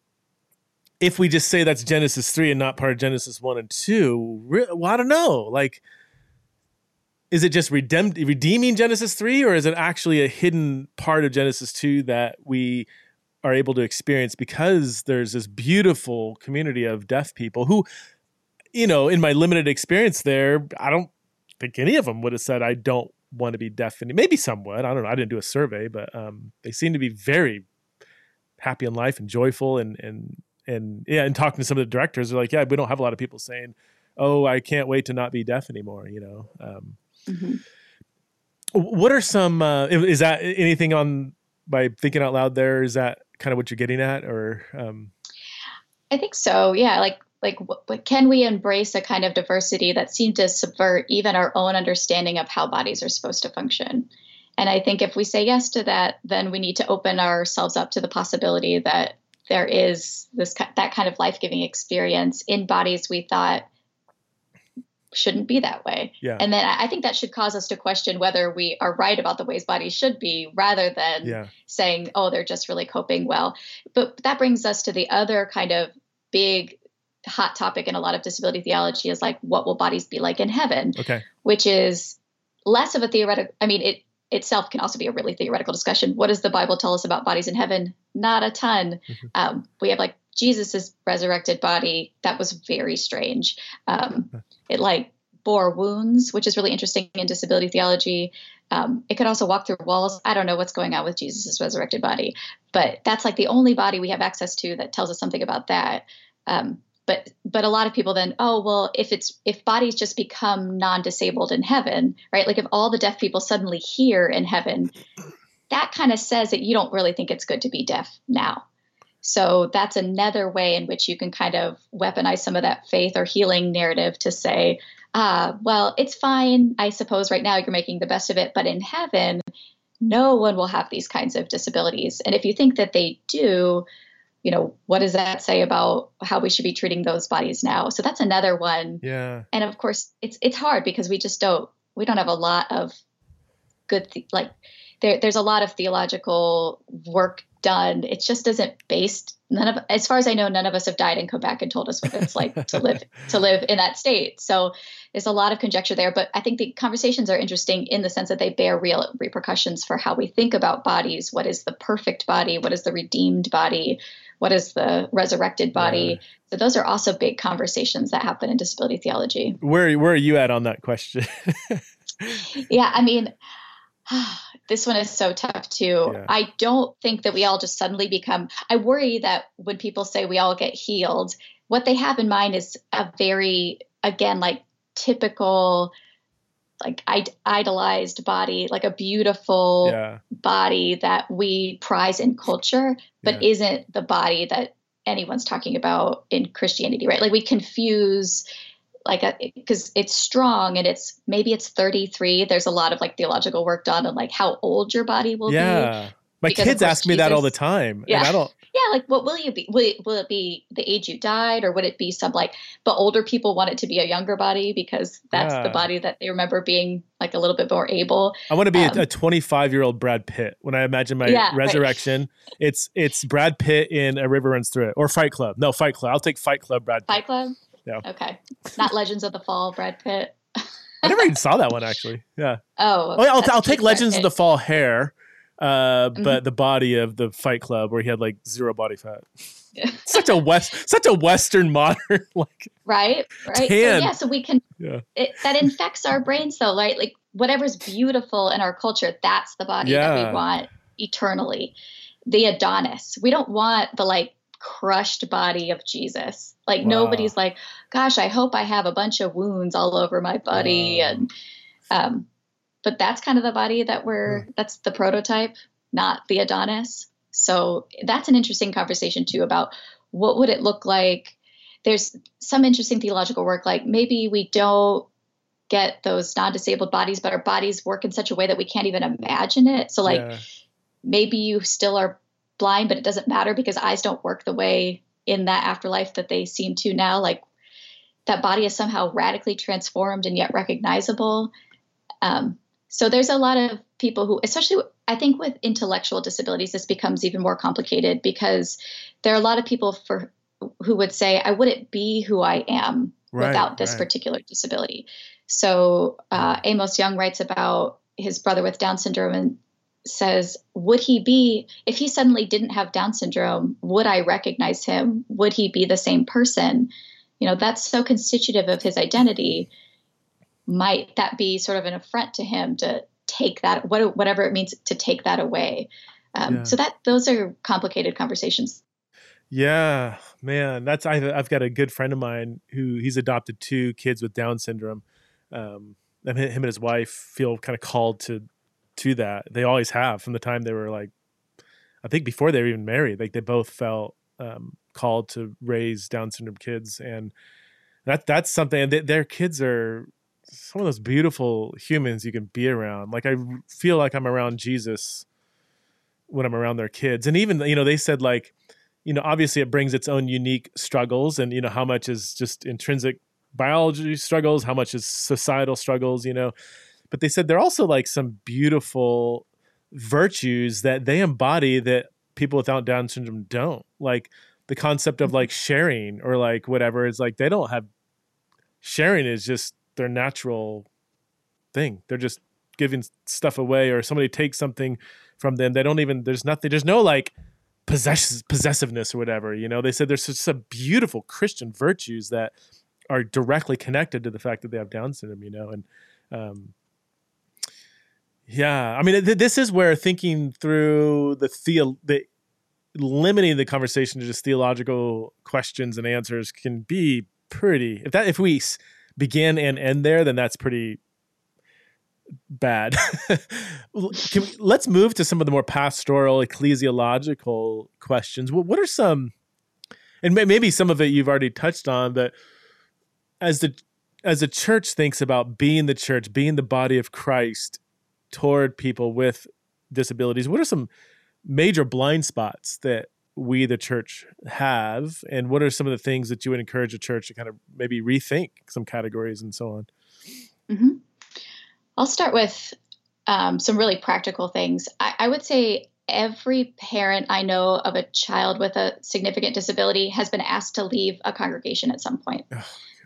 if we just say that's Genesis three and not part of Genesis one and two, re- well, I don't know. Like, is it just redeem- redeeming Genesis three, or is it actually a hidden part of Genesis two that we are able to experience because there's this beautiful community of deaf people who, you know, in my limited experience there, I don't think any of them would have said, I don't want to be deaf. And maybe some would. I don't know. I didn't do a survey, but um, they seem to be very happy in life and joyful. And, and, and yeah, and talking to some of the directors, they're like, yeah, we don't have a lot of people saying, oh, I can't wait to not be deaf anymore, you know? Um, Mm-hmm. What are some, uh, is that anything on, by thinking out loud there, is that kind of what you're getting at, or? Um... I think so. Yeah. Like, like what, can we embrace a kind of diversity that seemed to subvert even our own understanding of how bodies are supposed to function? And I think if we say yes to that, then we need to open ourselves up to the possibility that there is this, that kind of life-giving experience in bodies we thought shouldn't be that way. Yeah. And then I think that should cause us to question whether we are right about the ways bodies should be, rather than yeah. saying, oh, they're just really coping well. But that brings us to the other kind of big hot topic in a lot of disability theology, is like, what will bodies be like in heaven? Okay. Which is less of a theoretical, I mean, it itself can also be a really theoretical discussion. What does the Bible tell us about bodies in heaven? Not a ton. Mm-hmm. Um, we have like Jesus's resurrected body. That was very strange. Um, it like bore wounds, which is really interesting in disability theology. Um, it could also walk through walls. I don't know what's going on with Jesus's resurrected body, but that's like the only body we have access to that tells us something about that. Um, But but a lot of people then, oh, well, if it's if bodies just become non-disabled in heaven, right? Like if all the deaf people suddenly hear in heaven, that kind of says that you don't really think it's good to be deaf now. So that's another way in which you can kind of weaponize some of that faith or healing narrative to say, ah, well, it's fine. I suppose right now you're making the best of it, but in heaven, no one will have these kinds of disabilities. And if you think that they do, you know, what does that say about how we should be treating those bodies now? So that's another one. Yeah. And of course, it's it's hard because we just don't we don't have a lot of good th- like there there's a lot of theological work done. It just isn't based. None of as far as I know, none of us have died and come back and told us what it's like to live to live in that state. So there's a lot of conjecture there. But I think the conversations are interesting in the sense that they bear real repercussions for how we think about bodies. What is the perfect body? What is the redeemed body? What is the resurrected body? Yeah. So those are also big conversations that happen in disability theology. Where where are you at on that question? Yeah, I mean, this one is so tough too. Yeah. I don't think that we all just suddenly become, I worry that when people say we all get healed, what they have in mind is a very, again, like typical, like idolized body, like a beautiful yeah. body that we prize in culture, but yeah. isn't the body that anyone's talking about in Christianity, right? Like we confuse like, because it's strong and it's, maybe it's thirty-three. There's a lot of like theological work done on like how old your body will yeah. be. Yeah. My kids ask me Jesus, that all the time. Yeah. And I don't. Yeah. Like, what will you be? Will it, will it be the age you died, or would it be some like, but older people want it to be a younger body because that's yeah. the body that they remember being like a little bit more able. I want to be um, a twenty-five year old Brad Pitt. When I imagine my yeah, resurrection, right. it's, it's Brad Pitt in A River Runs Through It, or Fight Club. No, Fight Club. I'll take Fight Club, Brad Pitt. Fight Club. Yeah. Okay. Not Legends of the Fall, Brad Pitt. I never even saw that one actually. Yeah. Oh, oh I'll, I'll take Legends of the Fall hair. Uh, but mm-hmm. the body of the Fight Club where he had like zero body fat. such a west, such a Western modern like. Right, right. Tan. So, yeah, so we can. Yeah. It, that infects our brains, though, right? Like whatever's beautiful in our culture, that's the body yeah. that we want eternally. The Adonis. We don't want the like crushed body of Jesus. Like wow. nobody's like, gosh, I hope I have a bunch of wounds all over my body, wow. and um. But that's kind of the body that we're, hmm. that's the prototype, not the Adonis. So that's an interesting conversation too about what would it look like. There's some interesting theological work, like maybe we don't get those non-disabled bodies, but our bodies work in such a way that we can't even imagine it. So like yeah. maybe you still are blind, but it doesn't matter because eyes don't work the way in that afterlife that they seem to now. Like that body is somehow radically transformed and yet recognizable. Um, So there's a lot of people who, especially I think with intellectual disabilities, this becomes even more complicated because there are a lot of people for who would say, I wouldn't be who I am right, without this right. particular disability. So uh, Amos Young writes about his brother with Down syndrome and says, would he be, if he suddenly didn't have Down syndrome, would I recognize him? Would he be the same person? You know, that's so constitutive of his identity. Might that be sort of an affront to him to take that, what, whatever it means to take that away? Um, yeah. So that those are complicated conversations. Yeah, man, that's I, I've got a good friend of mine who he's adopted two kids with Down syndrome. Um, and him and his wife feel kind of called to to that. They always have from the time they were like, I think before they were even married, like they both felt um, called to raise Down syndrome kids. And that that's something, and th- their kids are some of those beautiful humans you can be around. Like I feel like I'm around Jesus when I'm around their kids. And even, you know, they said like, you know, obviously it brings its own unique struggles, and, you know, how much is just intrinsic biology struggles, how much is societal struggles, you know, but they said there are also like some beautiful virtues that they embody that people without Down syndrome don't. Like the concept of like sharing or like whatever is like, they don't have, sharing is just their natural thing. They're just giving stuff away, or somebody takes something from them. They don't even, there's nothing, there's no like possess, possessiveness or whatever, you know. They said there's just some beautiful Christian virtues that are directly connected to the fact that they have Down syndrome, you know. And um, yeah, I mean, th- this is where thinking through the theo, the limiting the conversation to just theological questions and answers can be pretty. If that, if we s- begin and end there, then that's pretty bad. Can we, let's move to some of the more pastoral, ecclesiological questions. What, what are some, and may, maybe some of it you've already touched on, but as the as the church thinks about being the church, being the body of Christ toward people with disabilities, what are some major blind spots that we, the church, have? And what are some of the things that you would encourage a church to kind of maybe rethink some categories and so on? Mm-hmm. I'll start with um, some really practical things. I, I would say every parent I know of a child with a significant disability has been asked to leave a congregation at some point. Oh,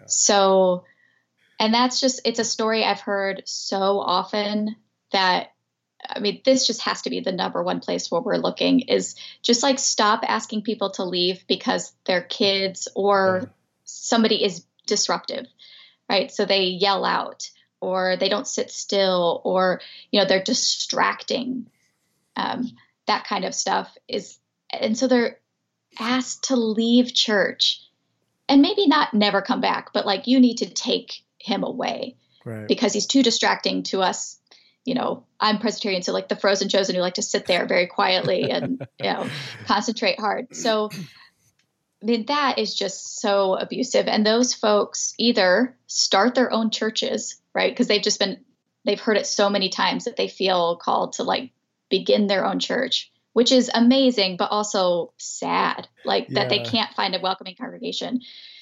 so, and that's just, it's a story I've heard so often that, I mean, this just has to be the number one place where we're looking, is just like stop asking people to leave because their kids or yeah. somebody is disruptive, right? So they yell out, or they don't sit still, or, you know, they're distracting. Um, that kind of stuff is, and so they're asked to leave church. And maybe not never come back, but like you need to take him away, right? Because he's too distracting to us. You know, I'm Presbyterian, so like the frozen chosen who like to sit there very quietly and, you know, concentrate hard. So I mean, that is just so abusive. And those folks either start their own churches, right? Because they've just been, they've heard it so many times that they feel called to like begin their own church, which is amazing, but also sad, like yeah. that they can't find a welcoming congregation.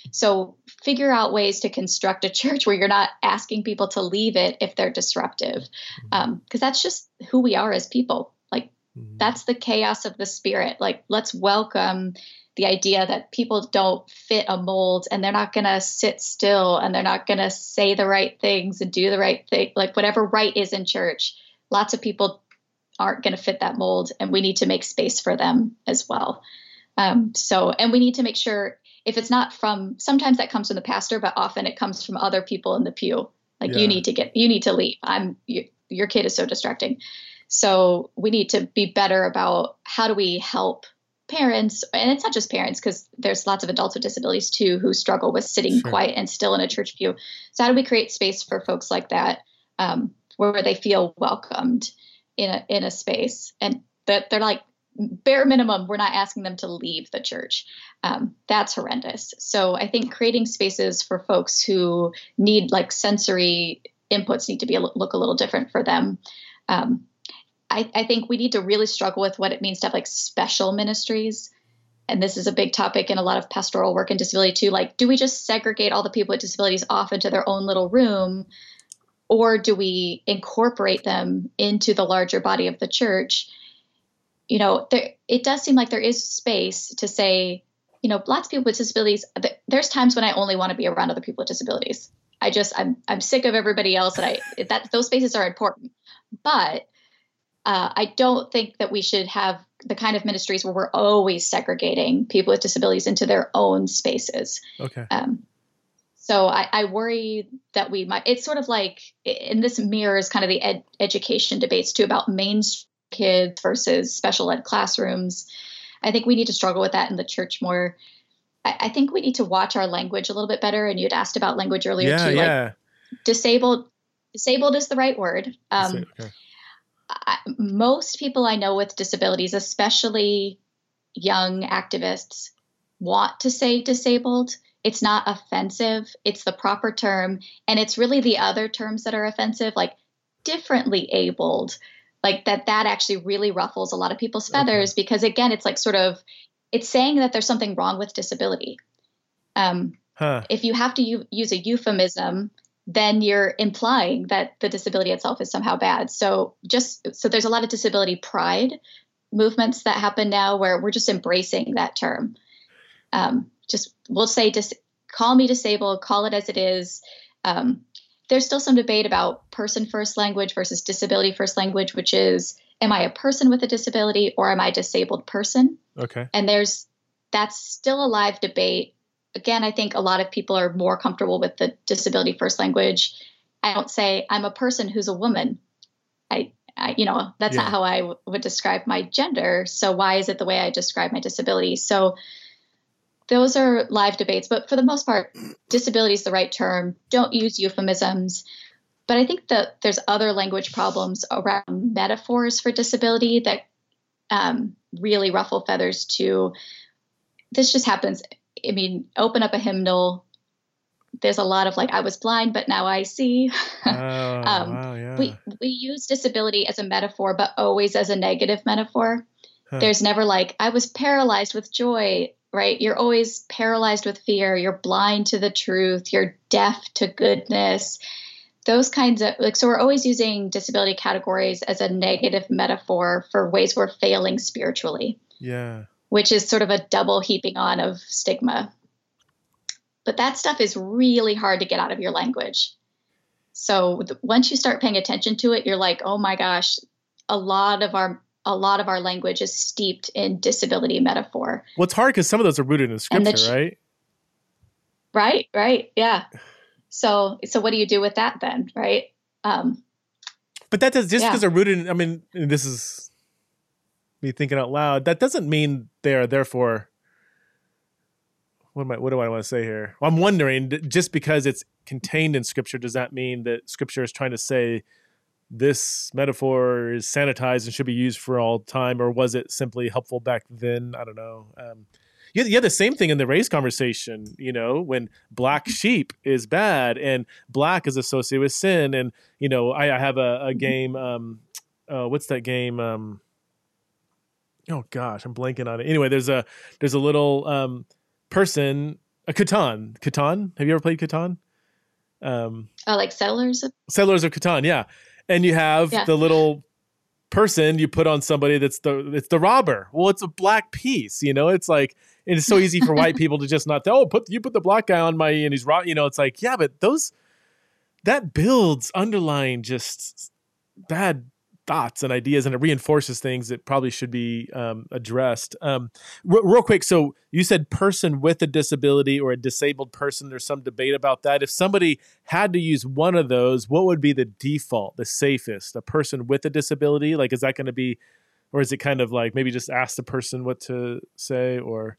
So figure out ways to construct a church where you're not asking people to leave it if they're disruptive. Mm-hmm. Um, because that's just who we are as people. Like mm-hmm. that's the chaos of the spirit. Like let's welcome the idea that people don't fit a mold, and they're not going to sit still, and they're not going to say the right things and do the right thing. Like whatever right is in church, lots of people aren't going to fit that mold, and we need to make space for them as well. Um, so, and we need to make sure if it's not from, sometimes that comes from the pastor, but often it comes from other people in the pew. Like yeah. you need to get, you need to leave. I'm, you, your kid is so distracting. So we need to be better about how do we help parents, and it's not just parents, because there's lots of adults with disabilities too who struggle with sitting sure. quiet and still in a church pew. So how do we create space for folks like that, um, where they feel welcomed in a in a space, and that they're like, bare minimum, we're not asking them to leave the church. Um, that's horrendous. So I think creating spaces for folks who need like sensory inputs need to be a, look a little different for them. Um, I, I think we need to really struggle with what it means to have like special ministries. And this is a big topic in a lot of pastoral work and disability too. Like, do we just segregate all the people with disabilities off into their own little room? Or do we incorporate them into the larger body of the church? You know, there, it does seem like there is space to say, you know, lots of people with disabilities, there's times when I only want to be around other people with disabilities. I just, I'm, I'm sick of everybody else. And I, that those spaces are important, but uh, I don't think that we should have the kind of ministries where we're always segregating people with disabilities into their own spaces. Okay. Um, So I, I worry that we might, it's sort of like, and this mirrors kind of the ed, education debates too about mainstream kids versus special ed classrooms. I think we need to struggle with that in the church more. I, I think we need to watch our language a little bit better. And you'd asked about language earlier yeah, too. Yeah. Like disabled, disabled is the right word. Um, okay. I, most people I know with disabilities, especially young activists, want to say disabled. It's not offensive. It's the proper term. And it's really the other terms that are offensive, like differently abled, like that, that actually really ruffles a lot of people's feathers okay. because again, it's like sort of, it's saying that there's something wrong with disability. Um, huh. If you have to u- use a euphemism, then you're implying that the disability itself is somehow bad. So just, so there's a lot of disability pride movements that happen now where we're just embracing that term. Um, just, we'll say, dis- call me disabled, call it as it is. Um, there's still some debate about person first language versus disability first language, which is, am I a person with a disability or am I a disabled person? Okay. And there's, that's still a live debate. Again, I think a lot of people are more comfortable with the disability first language. I don't say I'm a person who's a woman. I, I you know, that's yeah. not how I w- would describe my gender. So why is it the way I describe my disability? So those are live debates, but for the most part, disability is the right term. Don't use euphemisms. But I think that there's other language problems around metaphors for disability that um, really ruffle feathers too. This just happens. I mean, open up a hymnal. There's a lot of like, I was blind, but now I see. Oh, um, wow, yeah. We we use disability as a metaphor, but always as a negative metaphor. Huh. There's never like, I was paralyzed with joy, right? You're always paralyzed with fear. You're blind to the truth. You're deaf to goodness. Those kinds of, like, so we're always using disability categories as a negative metaphor for ways we're failing spiritually. Yeah. Which is sort of a double heaping on of stigma. But that stuff is really hard to get out of your language. So th- once you start paying attention to it, you're like, oh my gosh, a lot of our a lot of our language is steeped in disability metaphor. Well, it's hard because some of those are rooted in scripture, ch- right? Right, right, yeah. So, so what do you do with that then, right? Um, but that does just because yeah. they're rooted in, I mean, this is me thinking out loud. That doesn't mean they are therefore. What am I? What do I want to say here? Well, I'm wondering, just because it's contained in scripture, does that mean that scripture is trying to say this metaphor is sanitized and should be used for all time, or was it simply helpful back then? I don't know. Um, you, you had the same thing in the race conversation, you know, when black sheep is bad and black is associated with sin. And, you know, I, I have a, a game. Um, uh, what's that game? Um, oh gosh, I'm blanking on it. Anyway, there's a, there's a little, um, person, a Catan. Catan? Have you ever played Catan? Um, oh, like Settlers? Of- Settlers of Catan, yeah. And you have yeah. the little person you put on somebody that's the it's the robber. Well, it's a black piece, you know. It's like it's so easy for white people to just not. Oh, put you put the black guy on my and he's rob. You know, it's like yeah, but those that builds underlying just bad thoughts and ideas, and it reinforces things that probably should be um, addressed. Um, r- real quick, so you said person with a disability or a disabled person. There's some debate about that. If somebody had to use one of those, what would be the default, the safest? A person with a disability? Like, is that going to be, or is it kind of like maybe just ask the person what to say? Or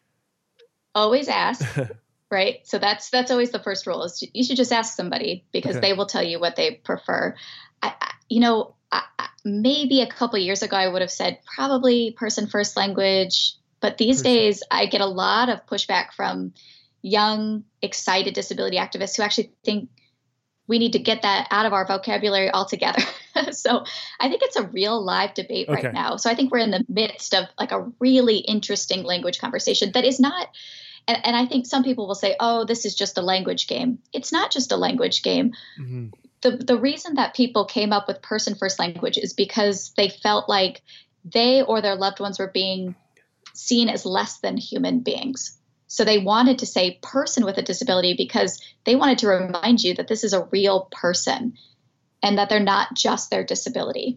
always ask. Right. So that's that's always the first rule is you should just ask somebody because okay. they will tell you what they prefer. I, I, you know, I, maybe a couple of years ago, I would have said probably person first language. But these person. days, I get a lot of pushback from young, excited disability activists who actually think we need to get that out of our vocabulary altogether. So I think it's a real live debate okay. right now. So I think we're in the midst of like a really interesting language conversation that is not. And, and I think some people will say, oh, this is just a language game. It's not just a language game. Mm-hmm. The the reason that people came up with person first language is because they felt like they or their loved ones were being seen as less than human beings. So they wanted to say person with a disability because they wanted to remind you that this is a real person and that they're not just their disability.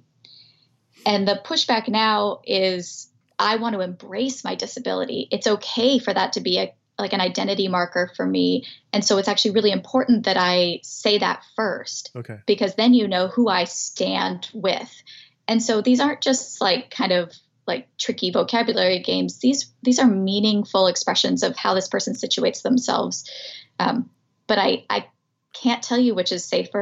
And the pushback now is I want to embrace my disability. It's okay for that to be a like an identity marker for me. And so it's actually really important that I say that first, okay. because then you know who I stand with. And so these aren't just like kind of like tricky vocabulary games. These, these are meaningful expressions of how this person situates themselves. Um, but I, I can't tell you which is safer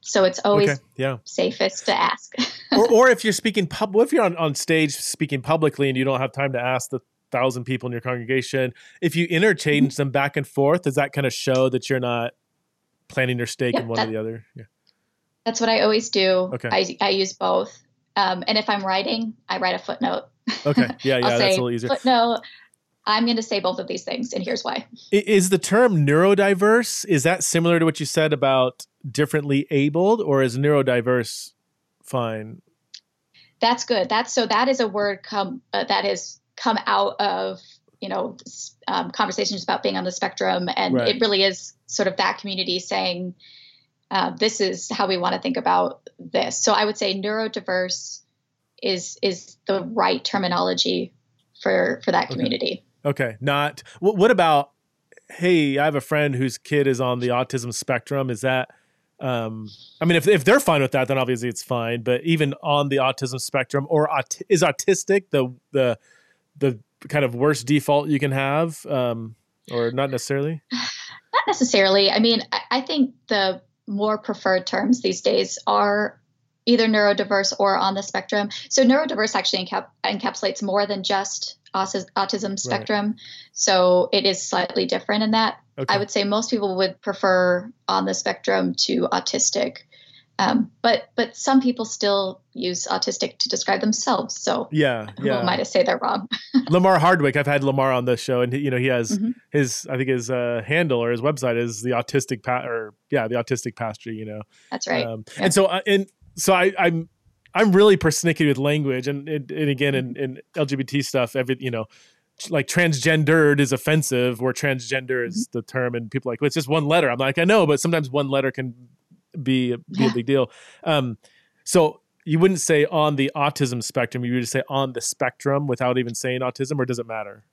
So it's always okay. yeah. safest to ask. or, or if you're speaking pub, what if you're on, on stage speaking publicly and you don't have time to ask the thousand people in your congregation, if you interchange them back and forth, does that kind of show that you're not planting your stake Yep, in one that, or the other? Yeah. That's what I always do. Okay. I, I use both. Um, and if I'm writing, I write a footnote. Okay. Yeah. Yeah. I'll that's say, a little easier. Footnote, I'm going to say both of these things, and here's why. Is the term neurodiverse, is that similar to what you said about differently abled, or is neurodiverse fine? That's good. That's so that is a word come uh, that has come out of, you know, um, conversations about being on the spectrum. And Right. it really is sort of that community saying, uh, this is how we want to think about this. So I would say neurodiverse is, is the right terminology for, for that community. Okay. Okay. Not, what, what about, hey, I have a friend whose kid is on the autism spectrum. Is that, um, I mean, if, if they're fine with that, then obviously it's fine. But even on the autism spectrum, or aut- is autistic the, the, the kind of worst default you can have, um, or not necessarily? Not necessarily. I mean, I, I think the more preferred terms these days are either neurodiverse or on the spectrum. So neurodiverse actually encap- encapsulates more than just autism spectrum. Right. So it is slightly different in that. Okay. I would say most people would prefer on the spectrum to autistic. Um, but but some people still use autistic to describe themselves. So yeah, who yeah. am I to say they're wrong? Lamar Hardwick, I've had Lamar on the show, and he, you know he has mm-hmm. his I think his uh, handle or his website is the autistic pa- or yeah the autistic pastor. You know, that's right. Um, yeah. And so uh, and so I, I'm I'm really persnickety with language, and and, and again in, in L G B T stuff, every you know. Like transgendered is offensive, where transgender is the term, and people are like, well, it's just one letter. I'm like, I know, but sometimes one letter can be, be yeah. a big deal. Um, so you wouldn't say on the autism spectrum, you would just say on the spectrum without even saying autism, or does it matter?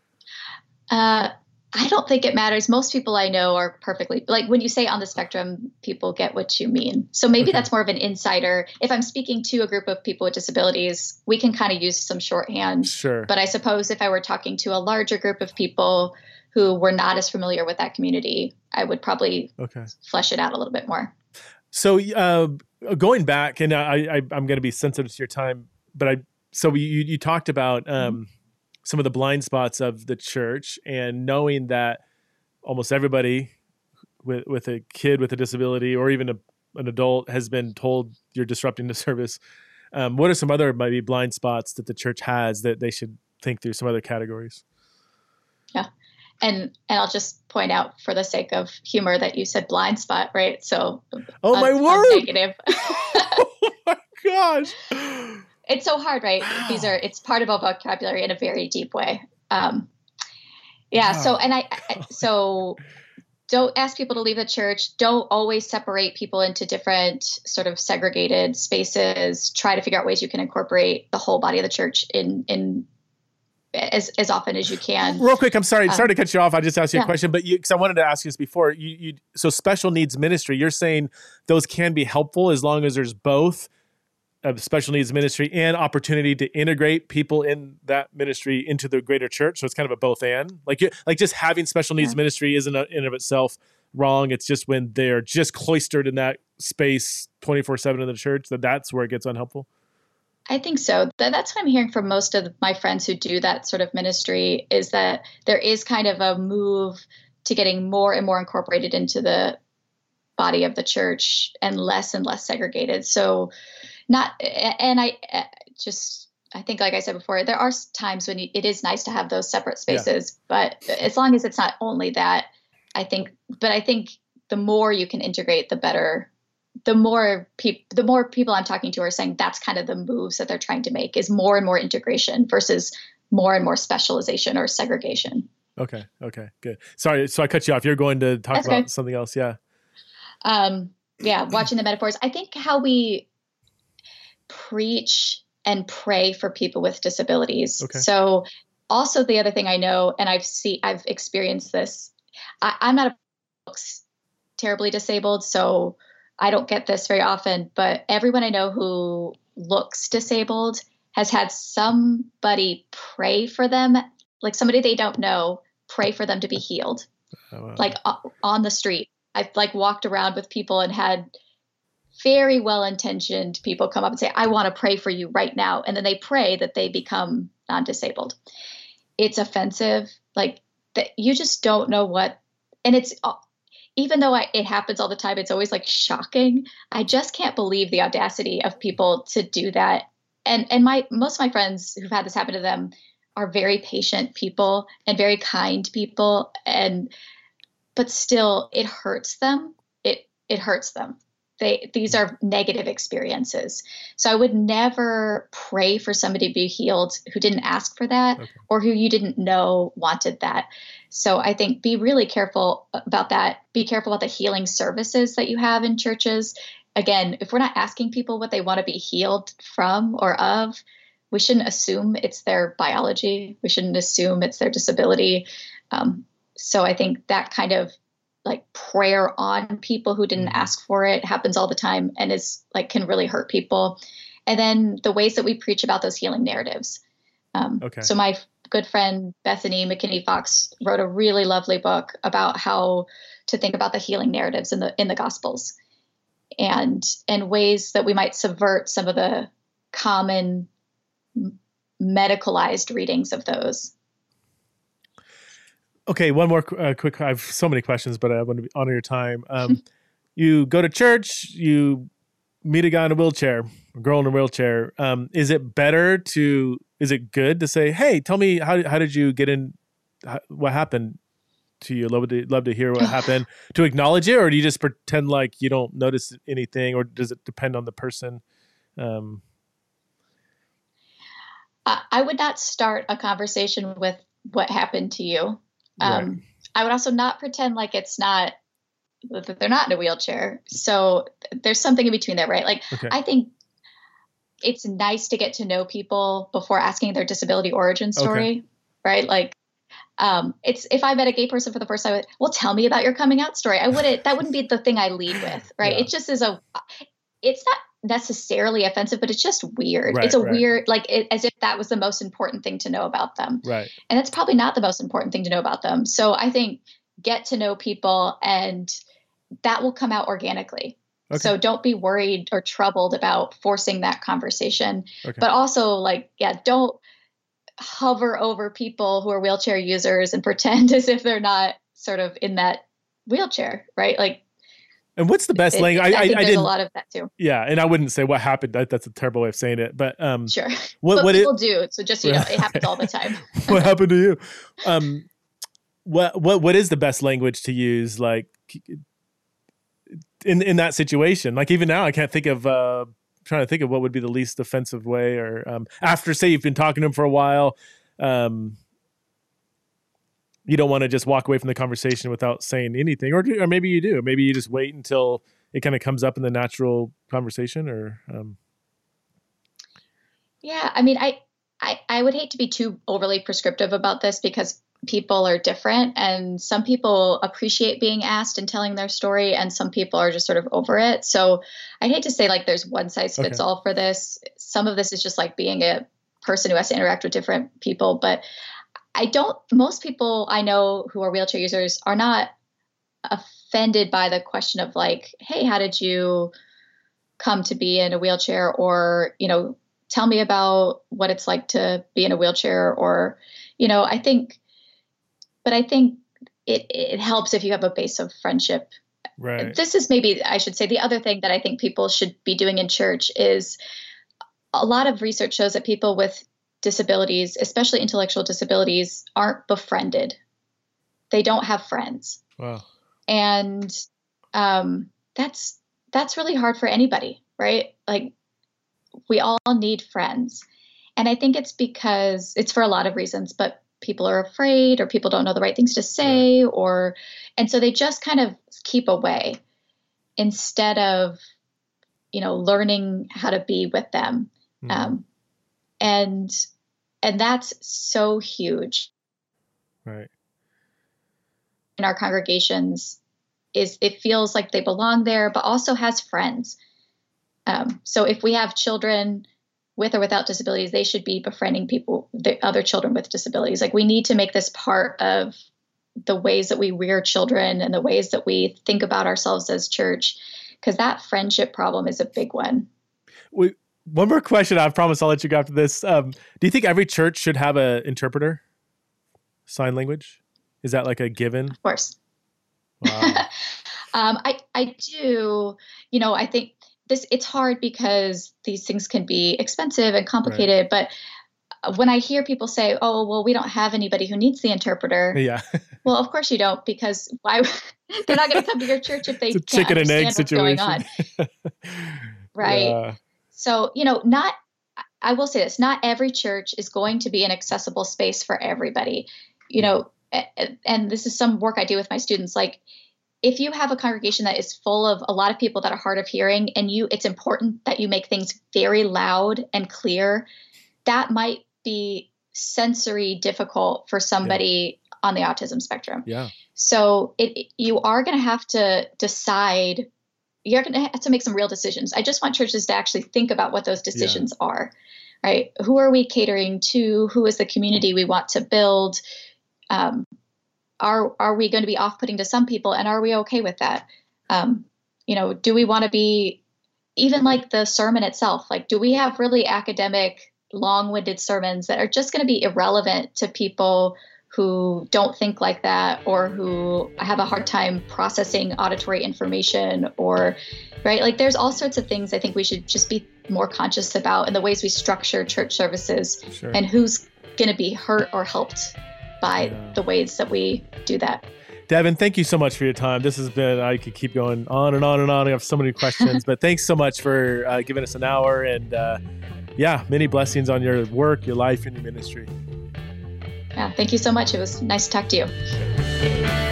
Uh, I don't think it matters. Most people I know are perfectly, like when you say on the spectrum, people get what you mean. So maybe okay. that's more of an insider. If I'm speaking to a group of people with disabilities, we can kind of use some shorthand. Sure. But I suppose if I were talking to a larger group of people who were not as familiar with that community, I would probably okay. flesh it out a little bit more. So uh, going back, and I, I, I'm going to be sensitive to your time, but I, so you, you talked about, um, mm-hmm. some of the blind spots of the church, and knowing that almost everybody with with a kid with a disability or even a, an adult has been told you're disrupting the service. Um, what are some other maybe blind spots that the church has that they should think through, some other categories? Yeah. And and I'll just point out for the sake of humor that you said blind spot, right? So oh un- my word, negative. Oh my gosh. It's so hard, right? These are, it's part of our vocabulary in a very deep way. Um, yeah. Wow. So, and I, I, so don't ask people to leave the church. Don't always separate people into different sort of segregated spaces. Try to figure out ways you can incorporate the whole body of the church in, in as, as often as you can. Real quick. I'm sorry. Um, sorry to cut you off. I just asked you yeah. a question, but you, cause I wanted to ask you this before you, you, so special needs ministry, you're saying those can be helpful as long as there's both of special needs ministry and opportunity to integrate people in that ministry into the greater church. So it's kind of a both and, like, like just having special needs yeah. ministry isn't a, in and of itself wrong. It's just when they're just cloistered in that space twenty-four seven in the church, that that's where it gets unhelpful. I think so. That's what I'm hearing from most of my friends who do that sort of ministry, is that there is kind of a move to getting more and more incorporated into the body of the church and less and less segregated. So Not, and I just, I think, like I said before, there are times when it is nice to have those separate spaces, yeah. but as long as it's not only that, I think, but I think the more you can integrate, the better. The more people, the more people I'm talking to are saying that's kind of the moves that they're trying to make, is more and more integration versus more and more specialization or segregation. Okay. Okay, good. Sorry. So I cut you off. You're going to talk that's about good. Something else. Yeah. Um, yeah. Watching the metaphors. I think how we preach and pray for people with disabilities. Okay. So also the other thing I know, and I've seen, I've experienced this, I, I'm not a, terribly disabled, so I don't get this very often, but everyone I know who looks disabled has had somebody pray for them, like somebody they don't know, pray for them to be healed. Oh, wow. Like uh, on the street. I've like walked around with people and had very well-intentioned people come up and say, I want to pray for you right now. And then they pray that they become non-disabled. It's offensive. Like that, you just don't know what, and it's, even though I, it happens all the time, it's always like shocking. I just can't believe the audacity of people to do that. And, and my, most of my friends who've had this happen to them are very patient people and very kind people. And, but still it hurts them. It, it hurts them. They, these are negative experiences. So I would never pray for somebody to be healed who didn't ask for that, okay, or who you didn't know wanted that. So I think be really careful about that. Be careful about the healing services that you have in churches. Again, if we're not asking people what they want to be healed from or of, we shouldn't assume it's their biology. We shouldn't assume it's their disability. Um, so I think that kind of like prayer on people who didn't ask for it happens all the time and is like, can really hurt people. And then the ways that we preach about those healing narratives. Um, okay. So my f- good friend, Bethany McKinney Fox, wrote a really lovely book about how to think about the healing narratives in the, in the Gospels, and, and ways that we might subvert some of the common medicalized readings of those. Okay, one more uh, quick. I have so many questions, but I want to honor your time. Um, you go to church, you meet a guy in a wheelchair, a girl in a wheelchair. Um, is it better to? Is it good to say, "Hey, tell me how how did you get in? How, what happened to you? Love to love to hear what happened." To acknowledge it, or do you just pretend like you don't notice anything, or does it depend on the person? Um, I, I would not start a conversation with what happened to you. Um, right. I would also not pretend like it's not, that they're not in a wheelchair. So there's something in between there, right? Like, okay. I think it's nice to get to know people before asking their disability origin story, okay. right? Like, um, it's, if I met a gay person for the first time, I would, well, tell me about your coming out story. I wouldn't, that wouldn't be the thing I lead with, right? Yeah. It just is a, it's not necessarily offensive, but it's just weird. Right, it's a right. weird, like it, as if that was the most important thing to know about them. Right. And it's probably not the most important thing to know about them. So I think get to know people and that will come out organically. Okay. So don't be worried or troubled about forcing that conversation, okay. but also like, yeah, don't hover over people who are wheelchair users and pretend as if they're not sort of in that wheelchair, right? Like, and what's the best language? I, I, I think I there's didn't, a lot of that too. Yeah, and I wouldn't say what happened. That, that's a terrible way of saying it. But um, sure, what, but what people it, do. So just so you know, it happens all the time. What happened to you? Um, what what what is the best language to use? Like in in that situation? Like even now, I can't think of. Uh, trying to think of what would be the least offensive way. Or um, after, say, you've been talking to him for a while. Um, You don't want to just walk away from the conversation without saying anything, or do, or maybe you do. Maybe you just wait until it kind of comes up in the natural conversation, or. Um... Yeah, I mean, I, I I would hate to be too overly prescriptive about this because people are different, and some people appreciate being asked and telling their story, and some people are just sort of over it. So I'd hate to say like there's one size fits okay. all for this. Some of this is just like being a person who has to interact with different people, but. I don't, most people I know who are wheelchair users are not offended by the question of like, hey, how did you come to be in a wheelchair? Or, you know, tell me about what it's like to be in a wheelchair. Or, you know, I think, but I think it, it helps if you have a base of friendship. Right. This is maybe, I should say, the other thing that I think people should be doing in church is a lot of research shows that people with disabilities, especially intellectual disabilities, aren't befriended. They don't have friends. Wow. And um, that's that's really hard for anybody, right? Like we all need friends. And I think it's because it's for a lot of reasons, but people are afraid or people don't know the right things to say, right. or and so they just kind of keep away instead of, you know, learning how to be with them. Mm-hmm. Um, and and that's so huge. Right. In our congregations is it feels like they belong there, but also has friends. Um, so if we have children with or without disabilities, they should be befriending people, the other children with disabilities. Like we need to make this part of the ways that we rear children and the ways that we think about ourselves as church because that friendship problem is a big one. We, one more question. I promise I'll let you go after this. Um, do you think every church should have an interpreter? Sign language? Is that like a given? Of course. Wow. um, I, I do, you know, I think this, it's hard because these things can be expensive and complicated, right. But when I hear people say, oh, well, we don't have anybody who needs the interpreter. Yeah. Well, of course you don't, because why? They're not going to come to your church if they it's a can't chicken and egg understand situation. what's going on. Right. Yeah. So, you know, not, I will say this, not every church is going to be an accessible space for everybody, you know, and this is some work I do with my students. Like, if you have a congregation that is full of a lot of people that are hard of hearing, and you, it's important that you make things very loud and clear, that might be sensory difficult for somebody yeah. on the autism spectrum. Yeah. So it, you are going to have to decide, you're going to have to make some real decisions. I just want churches to actually think about what those decisions yeah. are, right? Who are we catering to? Who is the community we want to build? Um, are, are we going to be off-putting to some people, and are we okay with that? Um, you know, do we want to be, even like the sermon itself, like, do we have really academic, long-winded sermons that are just going to be irrelevant to people who don't think like that, or who have a hard time processing auditory information, or, right? Like, there's all sorts of things I think we should just be more conscious about in the ways we structure church services, sure. and who's going to be hurt or helped by yeah. the ways that we do that. Devin, thank you so much for your time. This has been, I could keep going on and on and on. I have so many questions, but thanks so much for uh, giving us an hour, and uh, yeah, many blessings on your work, your life, and your ministry. Yeah, thank you so much. It was nice to talk to you.